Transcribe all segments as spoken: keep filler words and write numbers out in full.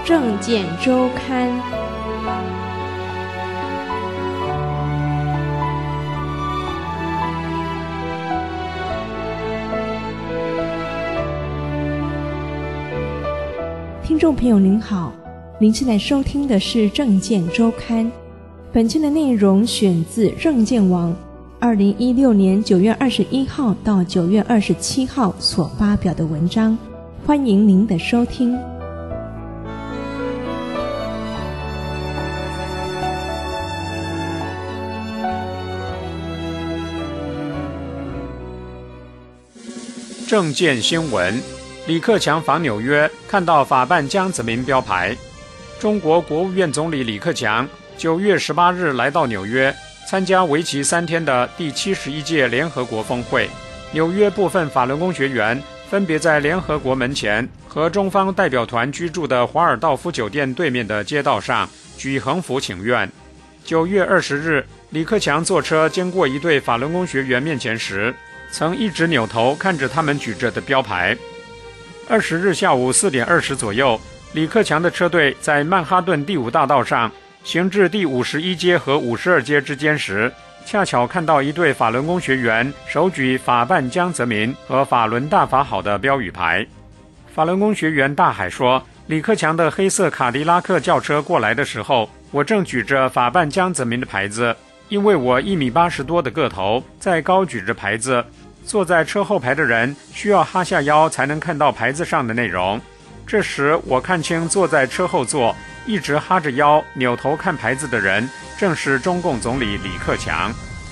政见周刊。听众朋友您好，您现在收听的是政见周刊。本期的内容选自政见网二零一六年九月二十一号到九月二十七号所发表的文章，欢迎您的收听。 政见新闻：李克强访纽约，看到法办江泽民标牌。中国国务院总理李克强九月十八日来到纽约，参加为期三天的第七十一届联合国峰会。纽约部分法轮功学员分别在联合国门前和中方代表团居住的华尔道夫酒店对面的街道上举横幅请愿。九月二十日，李克强坐车经过一对法轮功学员面前时，曾一直扭头看着他们举着的标牌。二十日下午四点二十左右，李克强的车队在曼哈顿第五大道上行至第五十一街和五十二街之间时，恰巧看到一对法轮功学员手举法办江泽民和法轮大法好的标语牌。法轮功学员大海说，李克强的黑色卡迪拉克轿车过来的时候，我正举着法办江泽民的牌子，因为我一米八十多的个头，在高举着牌子，坐在车后排的人需要哈下腰才能看到牌子上的内容。这时我看清坐在车后座一直哈着腰扭头看牌子的人，正是中共总理李克强。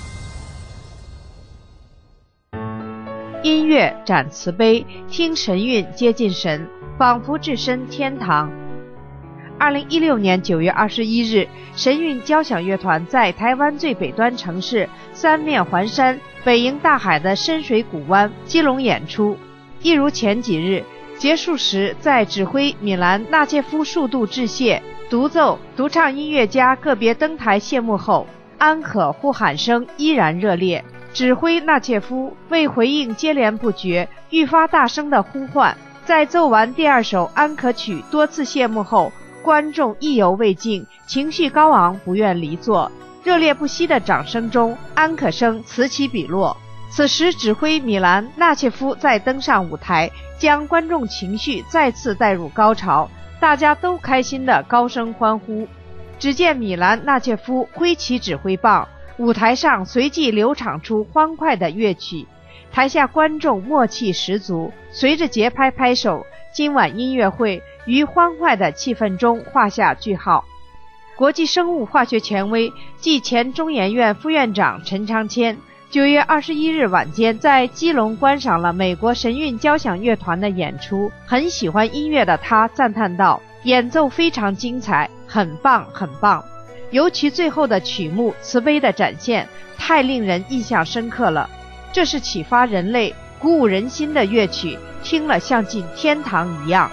音乐展慈悲，听神韵接近神，仿佛置身天堂。二零一六年九月二十一日，神韵交响乐团在台湾最北端城市三面环山、北迎大海的深水古湾基隆演出。一如前几日，结束时在指挥米兰纳切夫数度致谢，独奏、独唱音乐家个别登台谢幕后，安可呼喊声依然热烈。指挥纳切夫为回应接连不绝、愈发大声的呼唤，在奏完第二首安可曲多次谢幕后，观众意犹未尽，情绪高昂，不愿离座。热烈不息的掌声中，安可声此起彼落。此时指挥米兰纳切夫再登上舞台，将观众情绪再次带入高潮，大家都开心地高声欢呼。只见米兰纳切夫挥起指挥棒，舞台上随即流淌出欢快的乐曲，台下观众默契十足，随着节拍拍手。今晚音乐会于欢快的气氛中画下句号。国际生物化学权威暨前中研院副院长陈昌谦九月二十一日晚间在基隆观赏了美国神韵交响乐团的演出，很喜欢音乐的他赞叹道，演奏非常精彩，很棒很棒，尤其最后的曲目慈悲的展现太令人印象深刻了，这是启发人类、鼓舞人心的乐曲，听了像进天堂一样。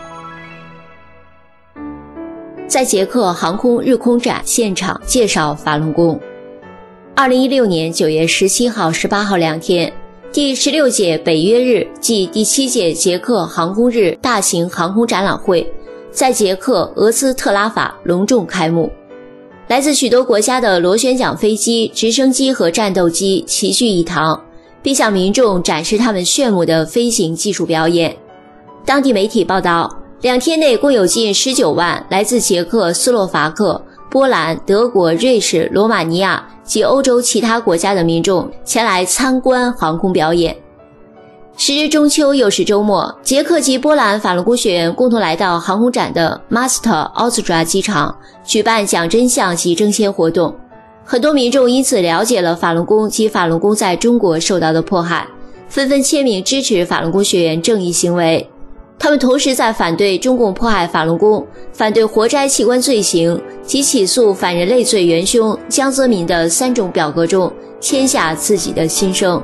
在捷克航空日空展现场介绍法轮功。二零一六年九月十七号、十八号两天，第十六届北约日暨第七届捷克航空日大型航空展览会在捷克俄斯特拉法隆重开幕。来自许多国家的螺旋桨飞机、直升机和战斗机齐聚一堂，并向民众展示他们炫目的飞行技术表演。当地媒体报道，两天内共有近十九万来自捷克斯洛伐克、波兰、德国、瑞士、罗马尼亚及欧洲其他国家的民众前来参观航空表演。时值中秋又是周末，捷克及波兰法轮功学员共同来到航空展的 Master Austria 机场举办讲真相及征签活动。很多民众因此了解了法轮功及法轮功在中国受到的迫害，纷纷签名支持法轮功学员正义行为。他们同时在反对中共迫害法轮功、反对活摘器官罪行及起诉反人类罪元凶江泽民的三种表格中签下自己的心声。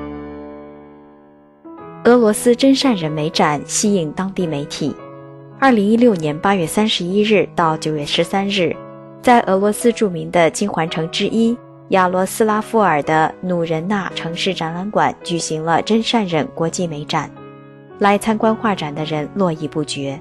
俄罗斯真善人美展吸引当地媒体。二零一六年八月三十一日到九月十三日，在俄罗斯著名的金环城之一亚罗斯拉夫尔的努仁纳城市展览馆举行了真善忍国际美展。来参观画展的人络绎不绝，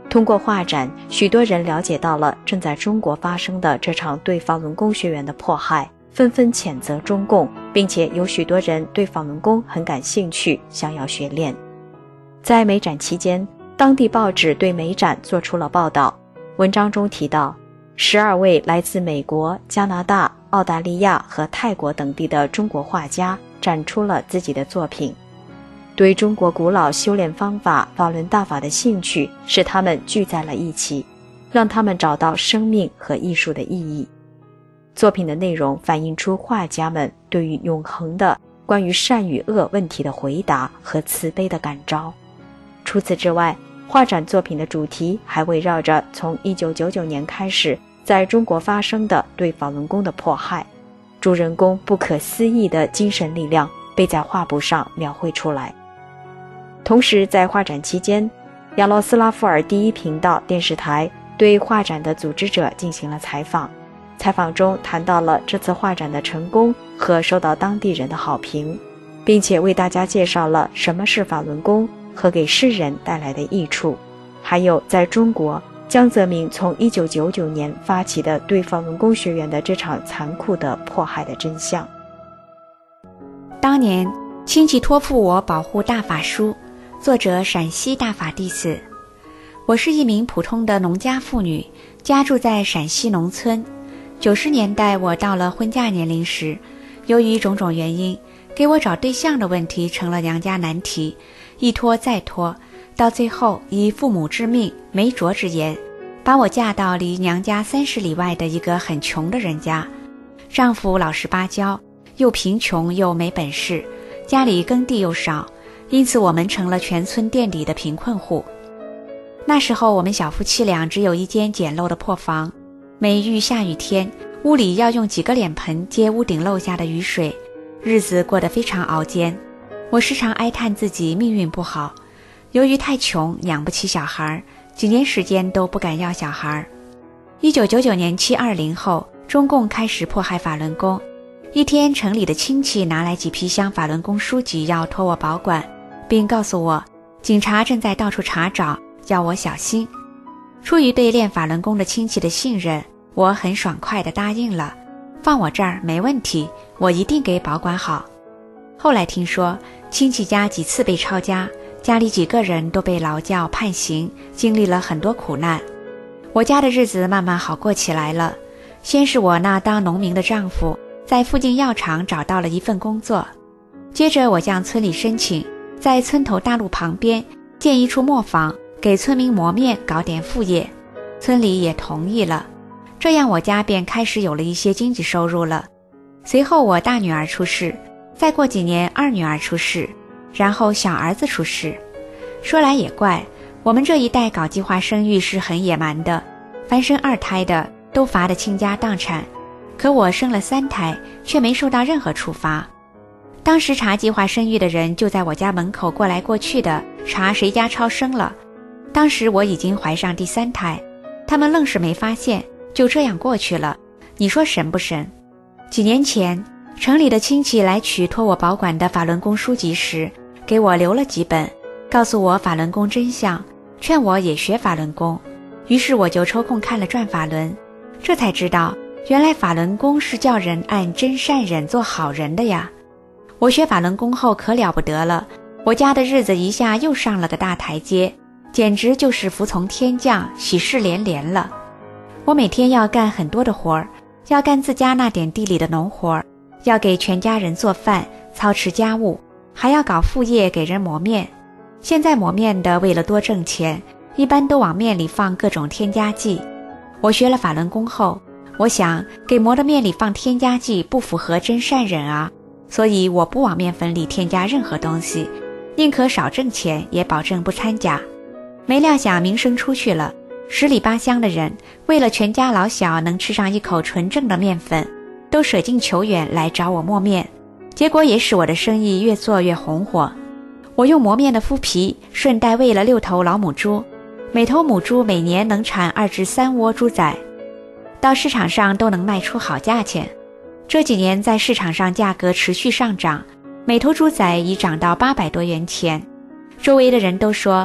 通过画展，许多人了解到了正在中国发生的这场对法轮功学员的迫害，纷纷谴责中共，并且有许多人对法轮功很感兴趣，想要学练。在美展期间，当地报纸对美展做出了报道，文章中提到，十二位来自美国、加拿大、澳大利亚和泰国等地的中国画家展出了自己的作品。对中国古老修炼方法法轮大法的兴趣使他们聚在了一起，让他们找到生命和艺术的意义。作品的内容反映出画家们对于永恒的关于善与恶问题的回答和慈悲的感召。除此之外，画展作品的主题还围绕着从一九九九年开始在中国发生的对法轮功的迫害，主人公不可思议的精神力量被在画布上描绘出来。同时在画展期间，亚罗斯拉夫尔第一频道电视台对画展的组织者进行了采访，采访中谈到了这次画展的成功和受到当地人的好评，并且为大家介绍了什么是法轮功和给世人带来的益处，还有在中国江泽民从一九九九年发起的对法轮功学员的这场残酷的迫害的真相。 当年亲戚托付我保护大法书，作者陕西大法弟子。我是一名普通的农家妇女，家住在陕西农村。九十年代我到了婚嫁年龄时，由于种种原因，给我找对象的问题成了娘家难题，一拖再拖，到最后以父母之命媒妁之言，把我嫁到离娘家三十里外的一个很穷的人家。丈夫老实巴交，又贫穷又没本事，家里耕地又少，因此我们成了全村垫底的贫困户。那时候我们小夫妻俩只有一间简陋的破房，每遇下雨天，屋里要用几个脸盆接屋顶漏下的雨水，日子过得非常熬煎。我时常哀叹自己命运不好，由于太穷养不起小孩，几年时间都不敢要小孩。一九九九年七二零后，中共开始迫害法轮功。一天，城里的亲戚拿来几批箱法轮功书籍要托我保管，并告诉我警察正在到处查找，叫我小心。出于对练法轮功的亲戚的信任，我很爽快地答应了，放我这儿没问题，我一定给保管好。后来听说亲戚家几次被抄家，家里几个人都被劳教判刑，经历了很多苦难。我家的日子慢慢好过起来了。先是我那当农民的丈夫在附近药厂找到了一份工作，接着我向村里申请，在村头大路旁边建一处磨坊，给村民磨面搞点副业，村里也同意了。这样我家便开始有了一些经济收入了。随后我大女儿出世，再过几年二女儿出世，然后小儿子出世。说来也怪，我们这一代搞计划生育是很野蛮的，凡生二胎的都罚得倾家荡产，可我生了三胎，却没受到任何处罚。当时查计划生育的人就在我家门口过来过去的，查谁家超生了。当时我已经怀上第三胎，他们愣是没发现，就这样过去了。你说神不神？几年前，城里的亲戚来取托我保管的法轮功书籍时，给我留了几本，告诉我法轮功真相，劝我也学法轮功。于是我就抽空看了转法轮，这才知道原来法轮功是叫人按真善忍做好人的呀。我学法轮功后可了不得了，我家的日子一下又上了个大台阶，简直就是服从天降，喜事连连了。我每天要干很多的活儿，要干自家那点地里的农活，要给全家人做饭，操持家务，还要搞副业给人磨面。现在磨面的为了多挣钱，一般都往面里放各种添加剂。我学了法轮功后，我想给磨的面里放添加剂不符合真善忍啊，所以我不往面粉里添加任何东西，宁可少挣钱也保证不掺假。没料想名声出去了，十里八乡的人为了全家老小能吃上一口纯正的面粉，都舍近求远来找我磨面，结果也使我的生意越做越红火。我用磨面的麸皮顺带喂了六头老母猪，每头母猪每年能产二至三窝猪仔，到市场上都能卖出好价钱。这几年在市场上价格持续上涨，每头猪仔已涨到八百多元钱。周围的人都说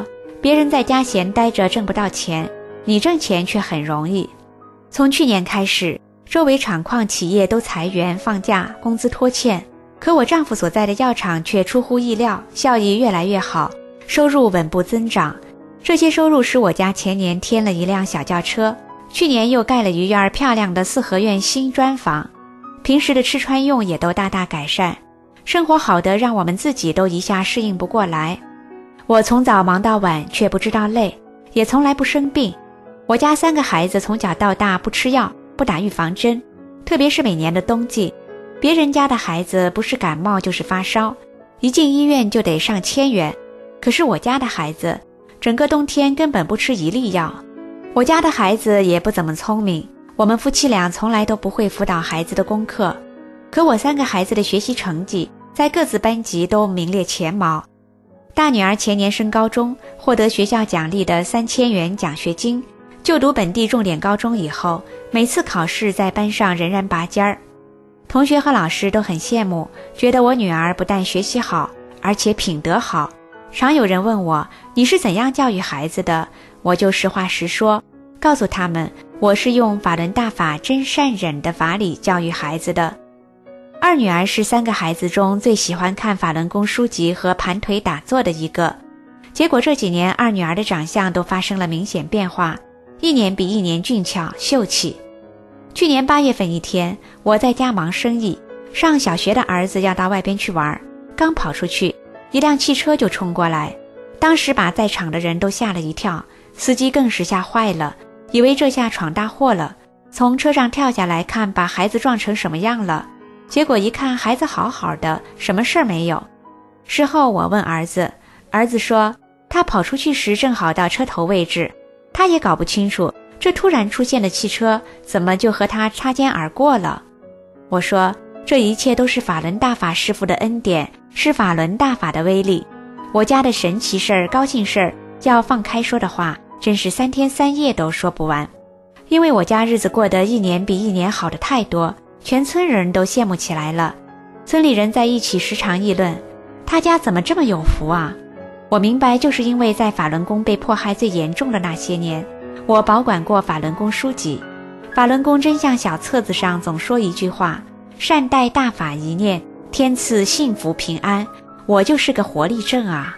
别人在家闲待着挣不到钱，你挣钱却很容易。从去年开始，周围厂矿企业都裁员放假，工资拖欠，可我丈夫所在的药厂却出乎意料，效益越来越好，收入稳步增长。这些收入使我家前年添了一辆小轿车，去年又盖了一院漂亮的四合院新砖房，平时的吃穿用也都大大改善，生活好得让我们自己都一下适应不过来。我从早忙到晚，却不知道累，也从来不生病。我家三个孩子从小到大不吃药，不打预防针，特别是每年的冬季，别人家的孩子不是感冒就是发烧，一进医院就得上千元，可是我家的孩子整个冬天根本不吃一粒药。我家的孩子也不怎么聪明，我们夫妻俩从来都不会辅导孩子的功课，可我三个孩子的学习成绩在各自班级都名列前茅。大女儿前年升高中，获得学校奖励的三千元奖学金，就读本地重点高中以后，每次考试在班上仍然拔尖儿。同学和老师都很羡慕，觉得我女儿不但学习好，而且品德好。常有人问我，你是怎样教育孩子的？我就实话实说，告诉他们，我是用法轮大法真善忍的法理教育孩子的。二女儿是三个孩子中最喜欢看法轮功书籍和盘腿打坐的一个，结果这几年二女儿的长相都发生了明显变化，一年比一年俊俏秀气。去年八月份一天，我在家忙生意，上小学的儿子要到外边去玩，刚跑出去，一辆汽车就冲过来，当时把在场的人都吓了一跳，司机更是吓坏了，以为这下闯大祸了，从车上跳下来看把孩子撞成什么样了，结果一看孩子好好的，什么事儿没有。事后我问儿子，儿子说他跑出去时正好到车头位置，他也搞不清楚这突然出现的汽车怎么就和他擦肩而过了。我说这一切都是法轮大法师父的恩典，是法轮大法的威力。我家的神奇事儿高兴事儿要放开说的话，真是三天三夜都说不完。因为我家日子过得一年比一年好的太多，全村人都羡慕起来了。村里人在一起时常议论，他家怎么这么有福啊。我明白，就是因为在法轮功被迫害最严重的那些年，我保管过法轮功书籍。法轮功真相小册子上总说一句话，善待大法一念，天赐幸福平安。我就是个活力证啊。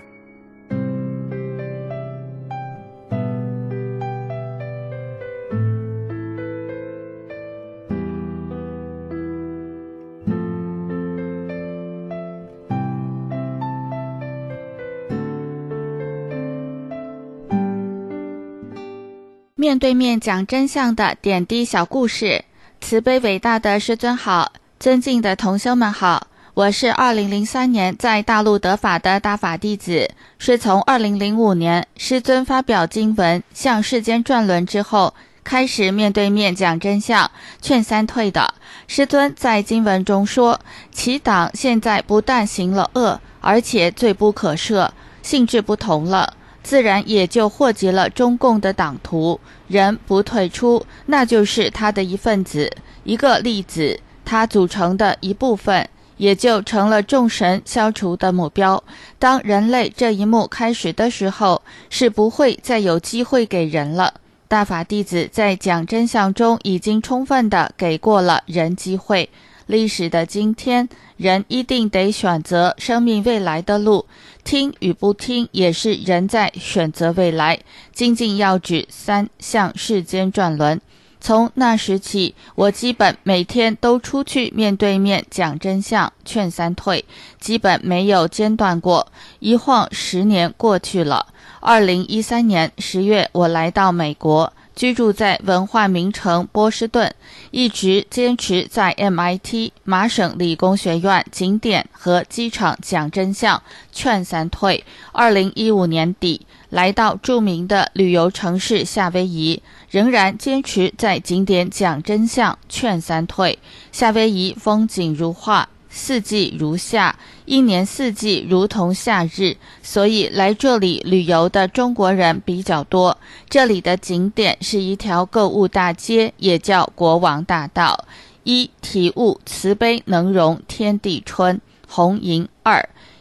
面对面讲真相的点滴小故事，慈悲伟大的师尊好，尊敬的同修们好，我是二零零三年在大陆得法的大法弟子，是从二零零五年师尊发表经文向世间转轮之后，开始面对面讲真相，劝三退的。师尊在经文中说，其党现在不但行了恶，而且罪不可赦，性质不同了，自然也就祸及了中共的党徒。人不退出，那就是他的一份子，一个粒子，它组成的一部分，也就成了众神消除的目标。当人类这一幕开始的时候，是不会再有机会给人了。大法弟子在讲真相中已经充分地给过了人机会。历史的今天，人一定得选择生命未来的路，听与不听也是人在选择未来。精进要旨三，向世间转轮。从那时起，我基本每天都出去面对面讲真相，劝三退，基本没有间断过。一晃十年过去了。二零一三年十月，我来到美国，居住在文化名城波士顿，一直坚持在 M I T 麻省理工学院景点和机场讲真相，劝三退。二零一五年底，来到著名的旅游城市夏威夷，仍然坚持在景点讲真相，劝三退。夏威夷风景如画，四季如夏，一年四季如同夏日，所以来这里旅游的中国人比较多。这里的景点是一条购物大街，也叫国王大道。一、体悟慈悲能容天地春，红银。二、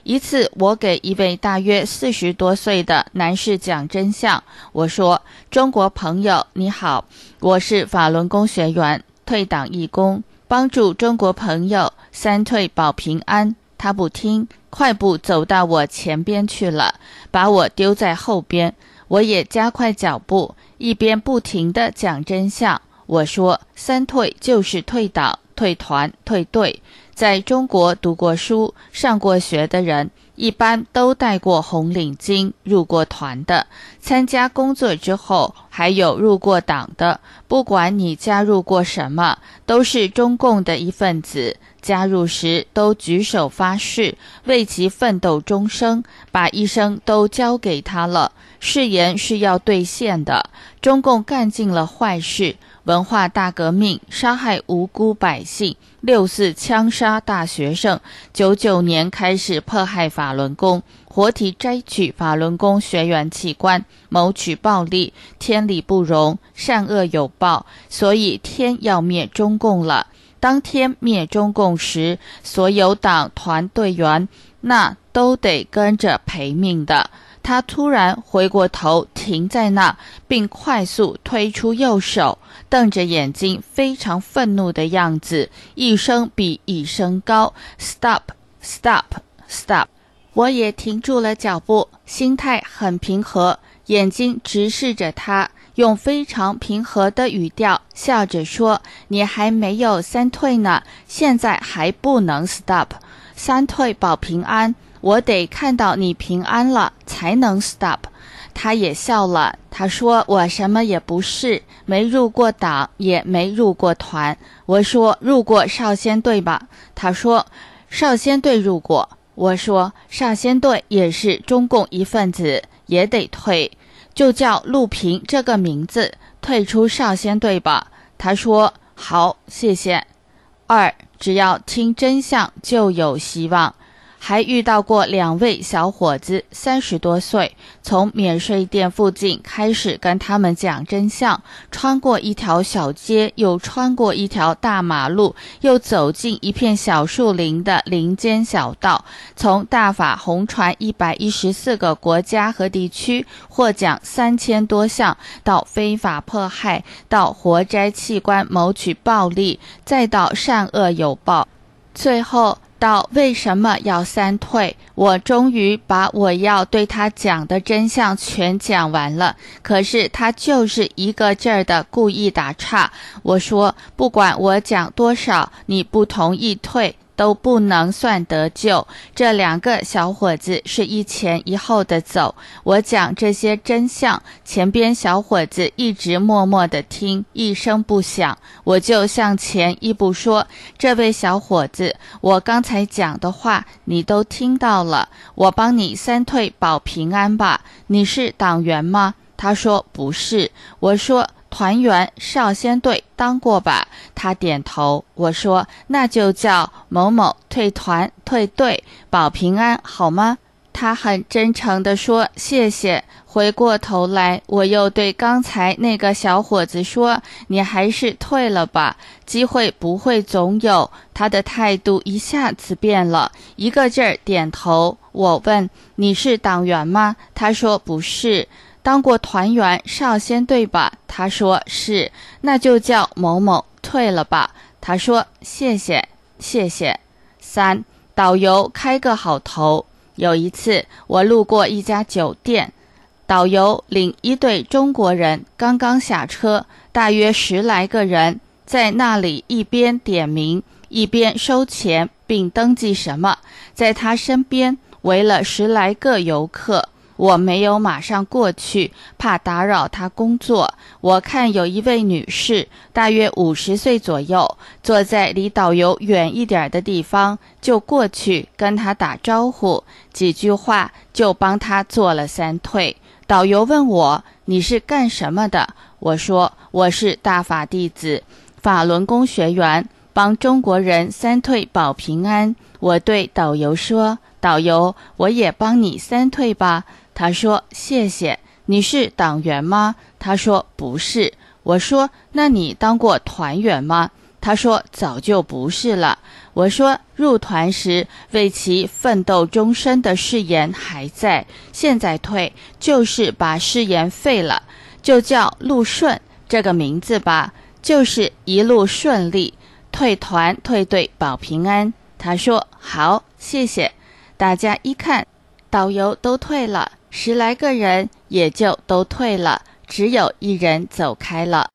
一次我给一位大约四十多岁的男士讲真相，我说：中国朋友你好，我是法轮功学员，退党义工，帮助中国朋友三退保平安。他不听，快步走到我前边去了，把我丢在后边。我也加快脚步，一边不停地讲真相。我说三退就是退党、退团、退队。在中国读过书、上过学的人，一般都戴过红领巾，入过团的。参加工作之后，还有入过党的。不管你加入过什么，都是中共的一份子。加入时都举手发誓，为其奋斗终生，把一生都交给他了。誓言是要兑现的。中共干尽了坏事，文化大革命，杀害无辜百姓，六四枪杀大学生，九九年开始迫害法轮功，活体摘取法轮功学员器官，谋取暴利，天理不容，善恶有报，所以天要灭中共了。当天灭中共时，所有党团队员那都得跟着赔命的。他突然回过头，停在那，并快速推出右手，瞪着眼睛，非常愤怒的样子，一声比一声高 Stop Stop Stop。 我也停住了脚步，心态很平和，眼睛直视着他，用非常平和的语调笑着说：你还没有三退呢，现在还不能 stop。 三退保平安，我得看到你平安了才能 stop。 他也笑了，他说我什么也不是，没入过党，也没入过团。我说入过少先队吧，他说少先队入过。我说少先队也是中共一份子，也得退，就叫陆平这个名字，退出少先队吧。他说好，谢谢。二，只要听真相就有希望。还遇到过两位小伙子，三十多岁，从免税店附近开始跟他们讲真相，穿过一条小街，又穿过一条大马路，又走进一片小树林的林间小道，从大法红传一百一十四个国家和地区获奖三千多项，到非法迫害，到活摘器官谋取暴利，再到善恶有报，最后到为什么要三退。我终于把我要对他讲的真相全讲完了，可是他就是一个劲儿的故意打岔。我说不管我讲多少，你不同意退都不能算得救。这两个小伙子是一前一后的走，我讲这些真相，前边小伙子一直默默地听，一声不响。我就向前一步说，这位小伙子，我刚才讲的话你都听到了，我帮你三退保平安吧。你是党员吗？他说不是。我说团员少先队当过吧？他点头。我说那就叫某某退团退队保平安好吗？他很真诚地说谢谢。回过头来，我又对刚才那个小伙子说，你还是退了吧，机会不会总有。他的态度一下子变了，一个劲儿点头。我问你是党员吗？他说不是。当过团员少先队吧？他说是。那就叫某某退了吧。他说谢谢谢谢。三，导游开个好头。有一次我路过一家酒店，导游领一对中国人刚刚下车，大约十来个人在那里一边点名一边收钱并登记什么，在他身边围了十来个游客。我没有马上过去，怕打扰他工作。我看有一位女士，大约五十岁左右，坐在离导游远一点的地方，就过去跟他打招呼，几句话就帮他做了三退。导游问我你是干什么的？我说我是大法弟子，法轮功学员，帮中国人三退保平安。我对导游说，导游，我也帮你三退吧。他说谢谢。你是党员吗？他说不是。我说那你当过团员吗？ 他说早就不是了。我说入团时为其奋斗终身的誓言还在，现在退就是把誓言废了，就叫陆顺这个名字吧，就是一路顺利，退团退队保平安。他说好，谢谢。大家一看，导游都退了，十来个人也就都退了，只有一人走开了。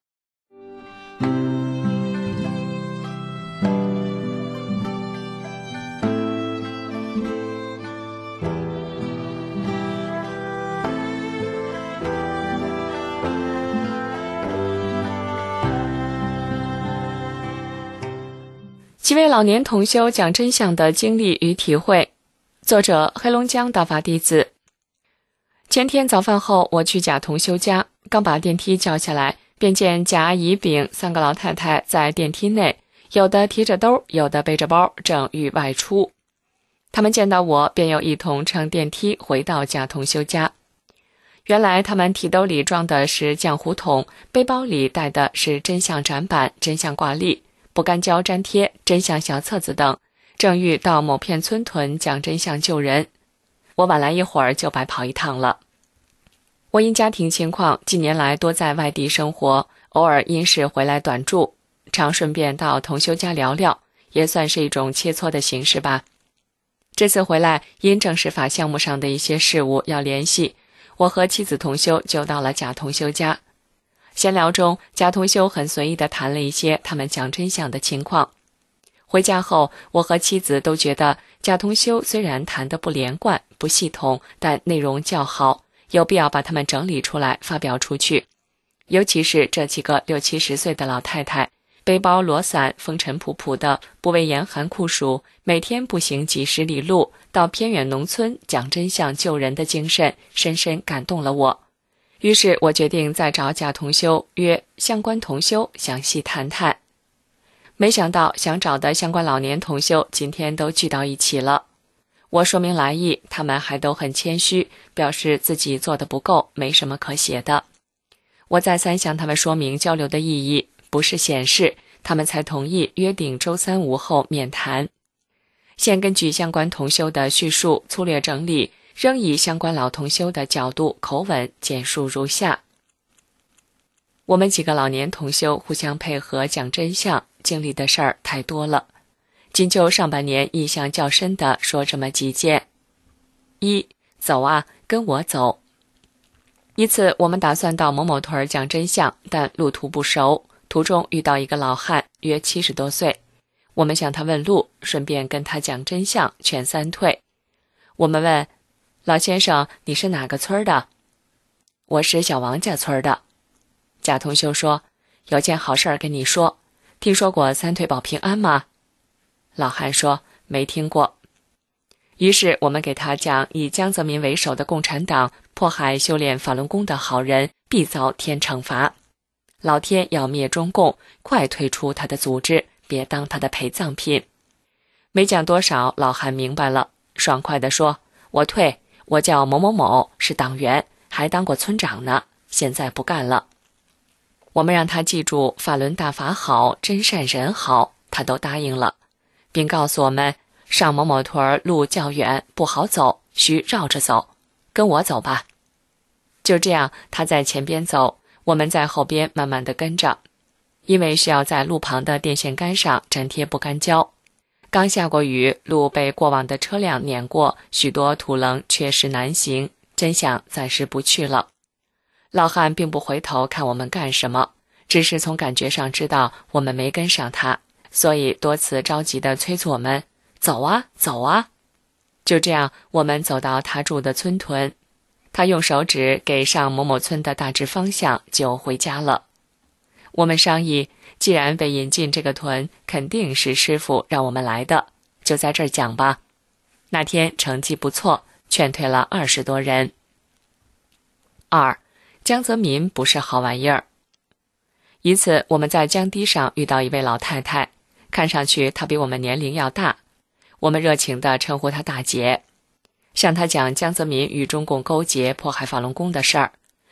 几位老年同修讲真相的经历与体会，作者黑龙江大法弟子。前天早饭后，我去贾同修家，刚把电梯叫下来，便见贾阿姨丙三个老太太在电梯内，有的提着兜，有的背着包，正欲外出。他们见到我，便又一同乘电梯回到贾同修家。原来他们提兜里装的是浆糊桶，背包里带的是真相展板、真相挂历、不干胶粘贴、真相小册子等，正欲到某片村屯讲真相救人。我晚来一会儿就白跑一趟了。我因家庭情况，近年来多在外地生活，偶尔因事回来短住，常顺便到同修家聊聊，也算是一种切磋的形式吧。这次回来，因正式法项目上的一些事务要联系，我和妻子同修就到了贾同修家。闲聊中，贾同修很随意地谈了一些他们讲真相的情况。回家后，我和妻子都觉得贾同修虽然谈得不连贯、不系统，但内容较好，有必要把他们整理出来发表出去。尤其是这几个六七十岁的老太太，背包裸伞，风尘仆仆的，不畏严寒酷暑，每天步行几十里路到偏远农村讲真相救人的精神，深深感动了我。于是我决定再找贾同修约相关同修详细谈谈。没想到想找的相关老年同修今天都聚到一起了。我说明来意，他们还都很谦虚，表示自己做得不够，没什么可写的。我再三向他们说明交流的意义，不是显示，他们才同意约定周三午后面谈。现根据相关同修的叙述粗略整理，仍以相关老同修的角度口吻简述如下。我们几个老年同修互相配合讲真相，经历的事儿太多了，仅就上半年印象较深的说这么几件。一，走啊，跟我走。一次我们打算到某某屯讲真相，但路途不熟，途中遇到一个老汉，约七十多岁，我们向他问路，顺便跟他讲真相，劝三退。我们问，老先生，你是哪个村的？我是小王家村的。贾同修说，有件好事儿跟你说，听说过三退保平安吗？老汉说，没听过。于是我们给他讲，以江泽民为首的共产党迫害修炼法轮功的好人，必遭天惩罚。老天要灭中共，快退出他的组织，别当他的陪葬品。没讲多少，老汉明白了，爽快地说，我退，我叫某某某，是党员，还当过村长呢，现在不干了。我们让他记住法轮大法好，真善人好，他都答应了，并告诉我们上某某屯路较远，不好走，需绕着走，跟我走吧。就这样，他在前边走，我们在后边慢慢地跟着。因为需要在路旁的电线杆上粘贴不干胶，刚下过雨，路被过往的车辆碾过，许多土棱确实难行，真想暂时不去了。老汉并不回头看我们干什么，只是从感觉上知道我们没跟上他，所以多次着急地催促我们，走啊走啊。就这样，我们走到他住的村屯，他用手指给上某某村的大致方向，就回家了。我们商议，既然被引进这个屯，肯定是师父让我们来的，就在这儿讲吧。那天成绩不错，劝退了二十多人。二，江泽民不是好玩意儿。一次我们在江堤上遇到一位老太太，看上去她比我们年龄要大，我们热情地称呼她大姐，向她讲江泽民与中共勾结迫害法轮功的事儿。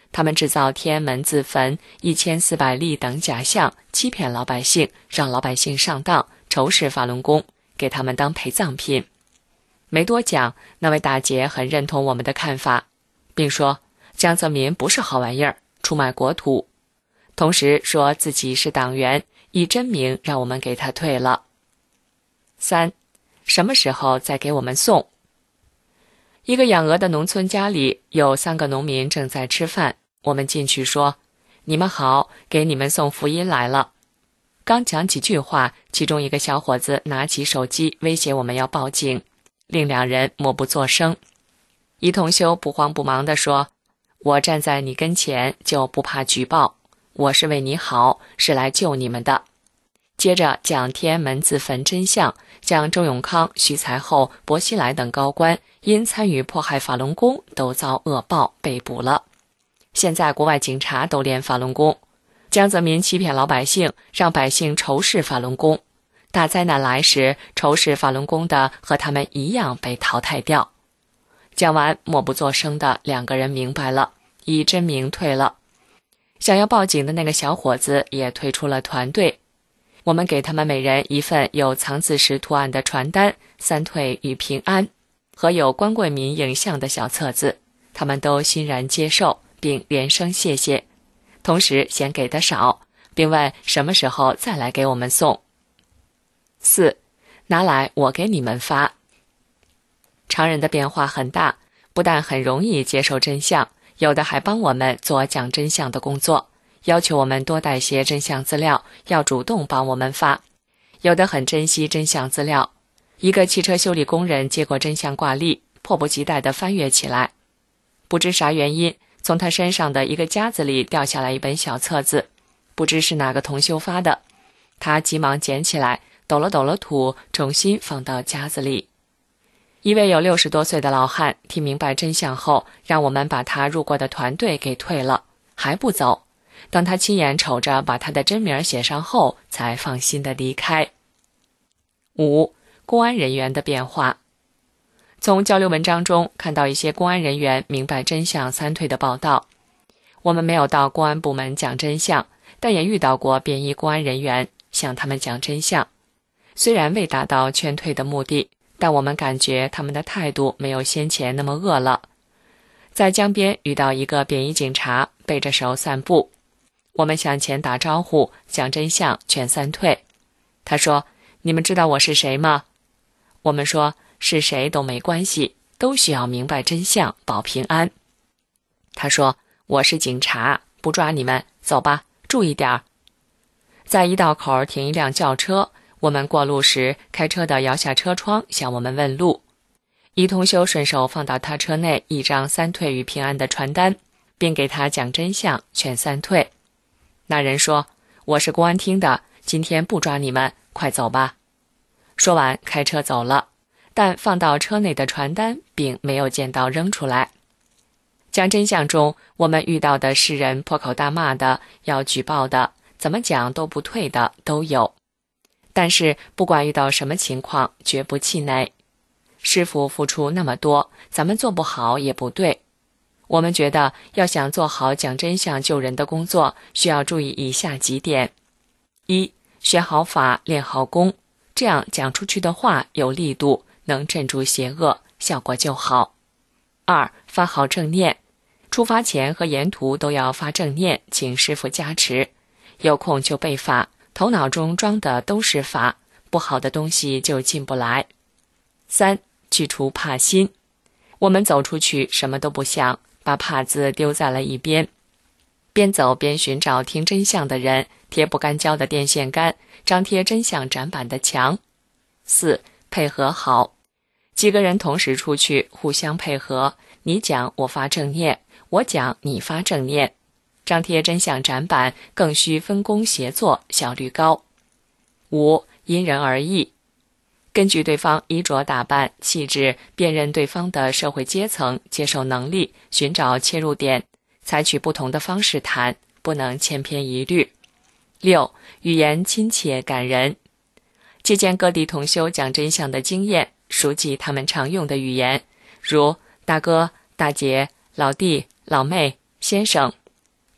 他们制造天安门自焚、一千四百例等假象，欺骗老百姓，让老百姓上当，仇视法轮功，给他们当陪葬品。没多讲，那位大姐很认同我们的看法，并说江泽民不是好玩意儿，出卖国土，同时说自己是党员，以真名让我们给他退了。三，什么时候再给我们送？一个养鹅的农村家里有三个农民正在吃饭，我们进去说：你们好，给你们送福音来了。刚讲几句话，其中一个小伙子拿起手机威胁我们要报警，另两人默不作声。一同修不慌不忙地说：我站在你跟前就不怕举报，我是为你好，是来救你们的。接着讲天安门自焚真相，讲周永康、徐才厚、薄熙来等高官因参与迫害法轮功都遭恶报被捕了。现在国外警察都练法轮功，江泽民欺骗老百姓，让百姓仇视法轮功。大灾难来时，仇视法轮功的和他们一样被淘汰掉。讲完，默不作声的两个人明白了，以真名退了。想要报警的那个小伙子也退出了团队。我们给他们每人一份有藏字石图案的传单，三退与平安，和有关贵民影像的小册子，他们都欣然接受，并连声谢谢，同时嫌给的少，并问什么时候再来给我们送。四，拿来我给你们发。常人的变化很大，不但很容易接受真相，有的还帮我们做讲真相的工作，要求我们多带些真相资料，要主动帮我们发。有的很珍惜真相资料，一个汽车修理工人接过真相挂历，迫不及待地翻阅起来。不知啥原因，从他身上的一个夹子里掉下来一本小册子，不知是哪个同修发的，他急忙捡起来，抖了抖了土，重新放到夹子里。一位有六十多岁的老汉听明白真相后，让我们把他入过的团队给退了，还不走。当他亲眼瞅着把他的真名写上后，才放心地离开。五，公安人员的变化。从交流文章中看到一些公安人员明白真相三退的报道。我们没有到公安部门讲真相，但也遇到过便衣公安人员向他们讲真相。虽然未达到劝退的目的，但我们感觉他们的态度没有先前那么恶了。在江边遇到一个便衣警察，背着手散步，我们向前打招呼，讲真相，劝三退。他说：你们知道我是谁吗？我们说是谁都没关系，都需要明白真相，保平安。他说：我是警察，不抓你们，走吧，注意点儿。在一道口停一辆轿车，我们过路时，开车的摇下车窗向我们问路。一同修顺手放到他车内一张三退与平安的传单，并给他讲真相，劝三退。那人说：我是公安厅的，今天不抓你们，快走吧。说完开车走了，但放到车内的传单并没有见到扔出来。讲真相中，我们遇到的是人破口大骂的，要举报的，怎么讲都不退的都有。但是不管遇到什么情况，绝不气馁。师父付出那么多，咱们做不好也不对。我们觉得要想做好讲真相救人的工作，需要注意以下几点：一、学好法，练好功，这样讲出去的话有力度，能镇住邪恶，效果就好。二、发好正念，出发前和沿途都要发正念，请师父加持。有空就背法，头脑中装的都是法，不好的东西就进不来。三、去除怕心，我们走出去什么都不想，把怕字丢在了一边，边走边寻找听真相的人，贴不干胶的电线杆，张贴真相展板的墙。四、配合好，几个人同时出去，互相配合，你讲我发正念，我讲你发正念。张贴真相展板更需分工协作，效率高。五、因人而异，根据对方衣着打扮、气质，辨认对方的社会阶层、接受能力，寻找切入点，采取不同的方式谈，不能千篇一律。六、语言亲切感人，借鉴各地同修讲真相的经验，熟记他们常用的语言，如大哥、大姐、老弟、老妹、先生，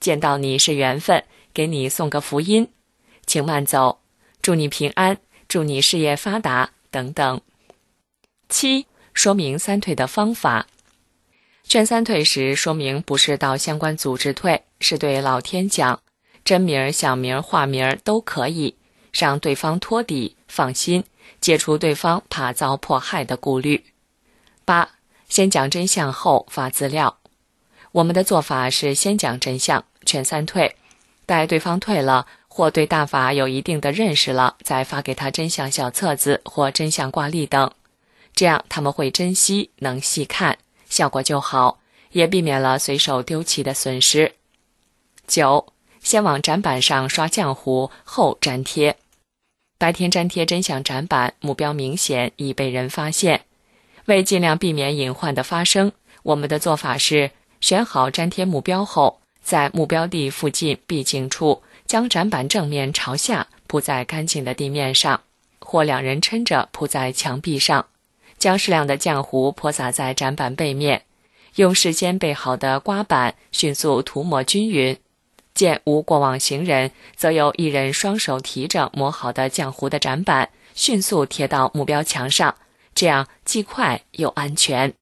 见到你是缘分，给你送个福音，请慢走，祝你平安，祝你事业发达等等。七、说明三退的方法。劝三退时，说明不是到相关组织退，是对老天讲，真名、小名、化名都可以，让对方托底，放心，解除对方怕遭迫害的顾虑。八、先讲真相后发资料。我们的做法是先讲真相，劝三退，待对方退了或对大法有一定的认识了，再发给他真相小册子或真相挂历等，这样他们会珍惜，能细看，效果就好，也避免了随手丢弃的损失。九、先往展板上刷浆糊，后粘贴。白天粘贴真相展板，目标明显，易被人发现。为尽量避免隐患的发生，我们的做法是选好粘贴目标后，在目标地附近闭景处将展板正面朝下铺在干净的地面上，或两人撑着铺在墙壁上，将适量的浆糊泼洒在展板背面，用事先备好的刮板迅速涂抹均匀。见无过往行人，则由一人双手提着磨好的浆糊的展板，迅速贴到目标墙上，这样既快又安全。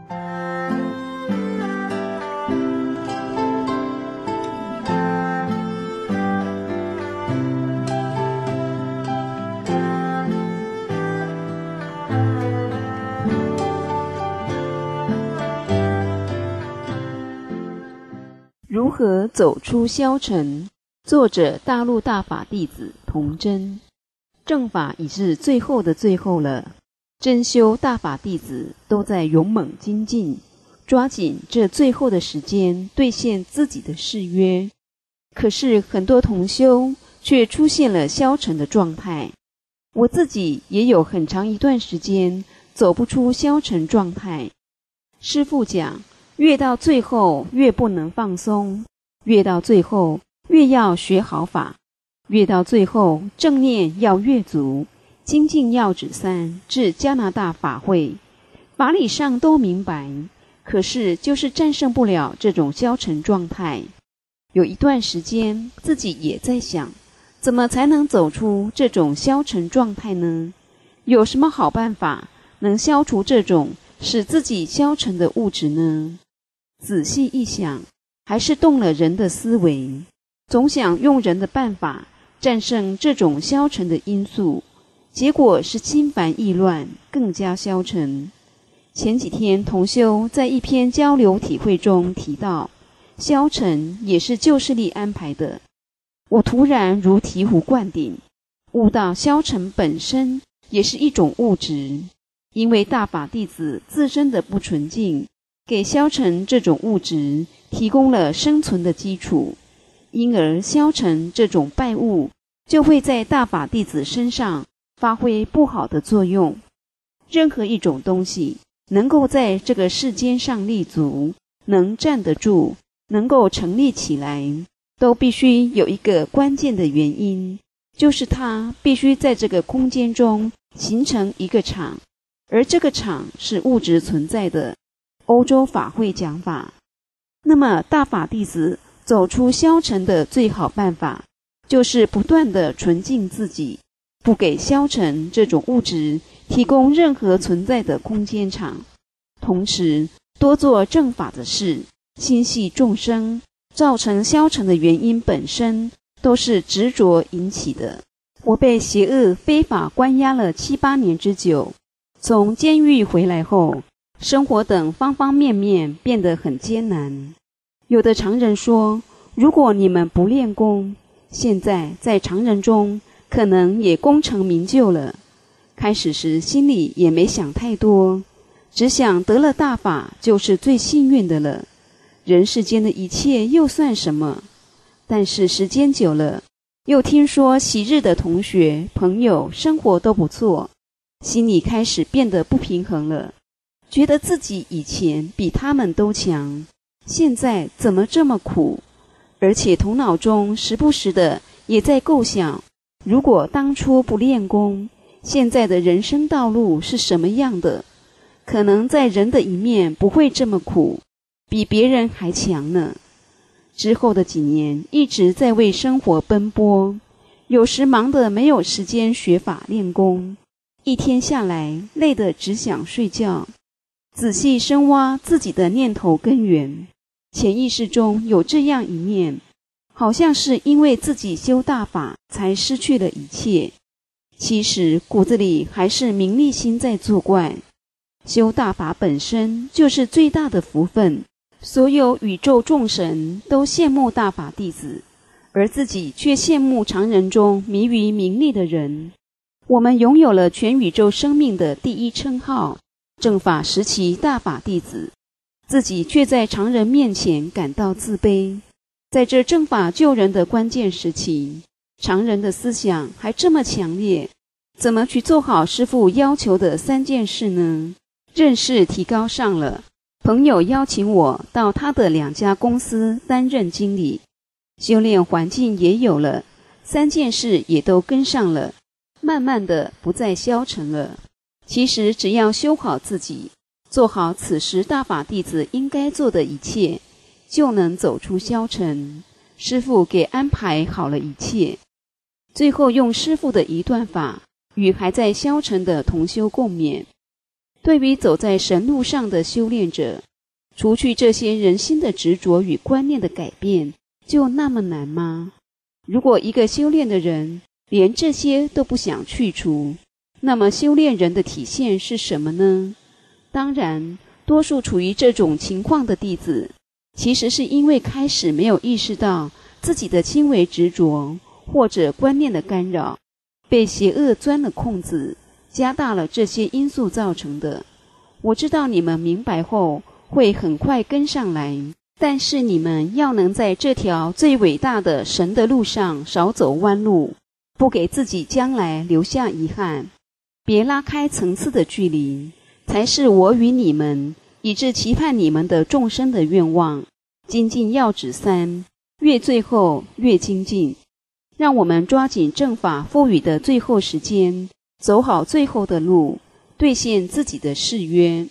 如何走出消沉？作者：大陆大法弟子童真。正法已是最后的最后了，真修大法弟子都在勇猛精进，抓紧这最后的时间兑现自己的誓约。可是很多同修却出现了消沉的状态，我自己也有很长一段时间走不出消沉状态。师父讲，越到最后越不能放松，越到最后越要学好法，越到最后正念要越足，精进要指三，至加拿大法会，法理上都明白，可是就是战胜不了这种消沉状态。有一段时间自己也在想，怎么才能走出这种消沉状态呢？有什么好办法能消除这种使自己消沉的物质呢？仔细一想，还是动了人的思维，总想用人的办法战胜这种消沉的因素，结果是心烦意乱，更加消沉。前几天同修在一篇交流体会中提到，消沉也是救世力安排的。我突然如醍醐灌顶，悟到消沉本身也是一种物质，因为大法弟子自身的不纯净，给消沉这种物质提供了生存的基础，因而消沉这种败物就会在大法弟子身上发挥不好的作用。任何一种东西能够在这个世间上立足，能站得住，能够成立起来，都必须有一个关键的原因，就是它必须在这个空间中形成一个场，而这个场是物质存在的。欧洲法会讲法，那么大法弟子走出消沉的最好办法，就是不断地纯净自己，不给消沉这种物质提供任何存在的空间场，同时多做正法的事，心系众生。造成消沉的原因本身都是执着引起的。我被邪恶非法关押了七八年之久，从监狱回来后，生活等方方面面变得很艰难。有的常人说，如果你们不练功，现在在常人中可能也功成名就了。开始时心里也没想太多，只想得了大法就是最幸运的了，人世间的一切又算什么？但是时间久了，又听说昔日的同学朋友生活都不错，心里开始变得不平衡了，觉得自己以前比他们都强，现在怎么这么苦？而且头脑中时不时的也在构想，如果当初不练功，现在的人生道路是什么样的？可能在人的一面不会这么苦，比别人还强呢。 之后的几年一直在为生活奔波，有时忙得没有时间学法练功，一天下来累得只想睡觉。仔细深挖自己的念头根源，潜意识中有这样一面，好像是因为自己修大法才失去了一切，其实骨子里还是名利心在作怪。修大法本身就是最大的福分，所有宇宙众神都羡慕大法弟子，而自己却羡慕常人中迷于名利的人。我们拥有了全宇宙生命的第一称号，正法时期大法弟子，自己却在常人面前感到自卑。在这正法救人的关键时期，常人的思想还这么强烈，怎么去做好师父要求的三件事呢？认识提高上了，朋友邀请我到他的两家公司担任经理，修炼环境也有了，三件事也都跟上了，慢慢的不再消沉了。其实只要修好自己，做好此时大法弟子应该做的一切，就能走出消沉。师父给安排好了一切，最后用师父的一段法与还在消沉的同修共勉。对于走在神路上的修炼者，除去这些人心的执着与观念的改变，就那么难吗？如果一个修炼的人连这些都不想去除，那么修炼人的体现是什么呢？当然，多数处于这种情况的弟子，其实是因为开始没有意识到自己的轻微执着或者观念的干扰，被邪恶钻了空子，加大了这些因素造成的。我知道你们明白后会很快跟上来，但是你们要能在这条最伟大的神的路上少走弯路，不给自己将来留下遗憾，别拉开层次的距离，才是我与你们以致期盼你们的众生的愿望。精进要旨三，越最后越精进。让我们抓紧正法赋予的最后时间，走好最后的路，兑现自己的誓约。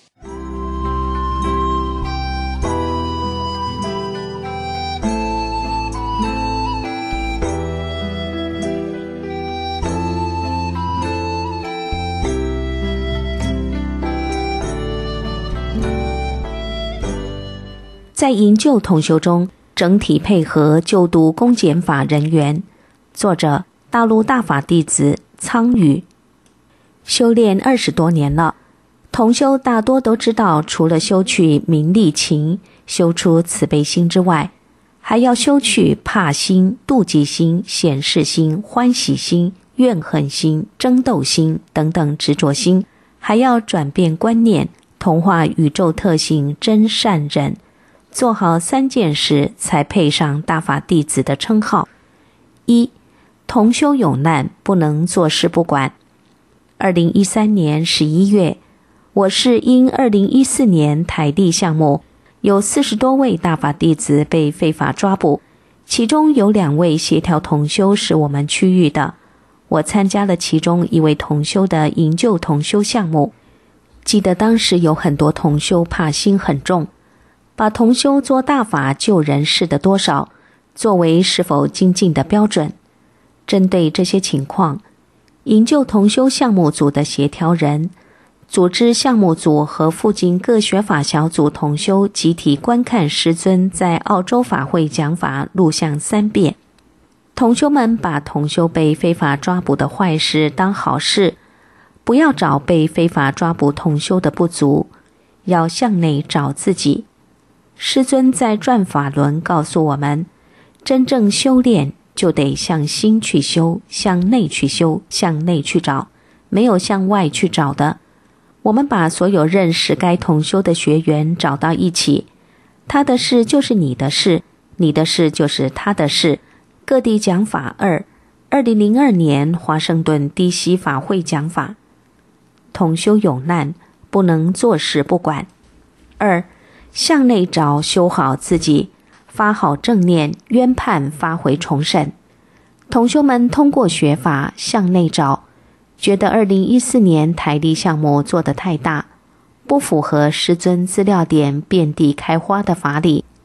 在营救同修中，整体配合救度公检法人员。作者：大陆大法弟子苍宇。修炼二十多年了，同修大多都知道，除了修去名利情，修出慈悲心之外，还要修去怕心、妒忌心、显示心、欢喜心、怨恨心、争斗心等等执着心，还要转变观念，同化宇宙特性真善忍，做好三件事，才配上大法弟子的称号。一、同修有难，不能坐视不管。二零一三年十一月，我市因二零一四年台地项目有四十多位大法弟子被非法抓捕，其中有两位协调同修是我们区域的，我参加了其中一位同修的营救同修项目。记得当时有很多同修怕心很重，把同修做大法救人事的多少作为是否精进的标准。针对这些情况，营救同修项目组的协调人组织项目组和附近各学法小组同修集体观看师尊在澳洲法会讲法录像三遍。同修们把同修被非法抓捕的坏事当好事，不要找被非法抓捕同修的不足，要向内找自己。师尊在转法轮告诉我们，真正修炼就得向心去修，向内去修，向内去找，没有向外去找的。我们把所有认识该同修的学员找到一起，他的事就是你的事，你的事就是他的事。各地讲法二，二零零二年华盛顿 D C 法会讲法。同修有难，不能坐视不管。二、向内找，修好自己，发好正念，冤判发回重审。同修们通过学法向内找，觉得二零一四年台地项目做得太大，不符合师尊资料点遍地开花的法理，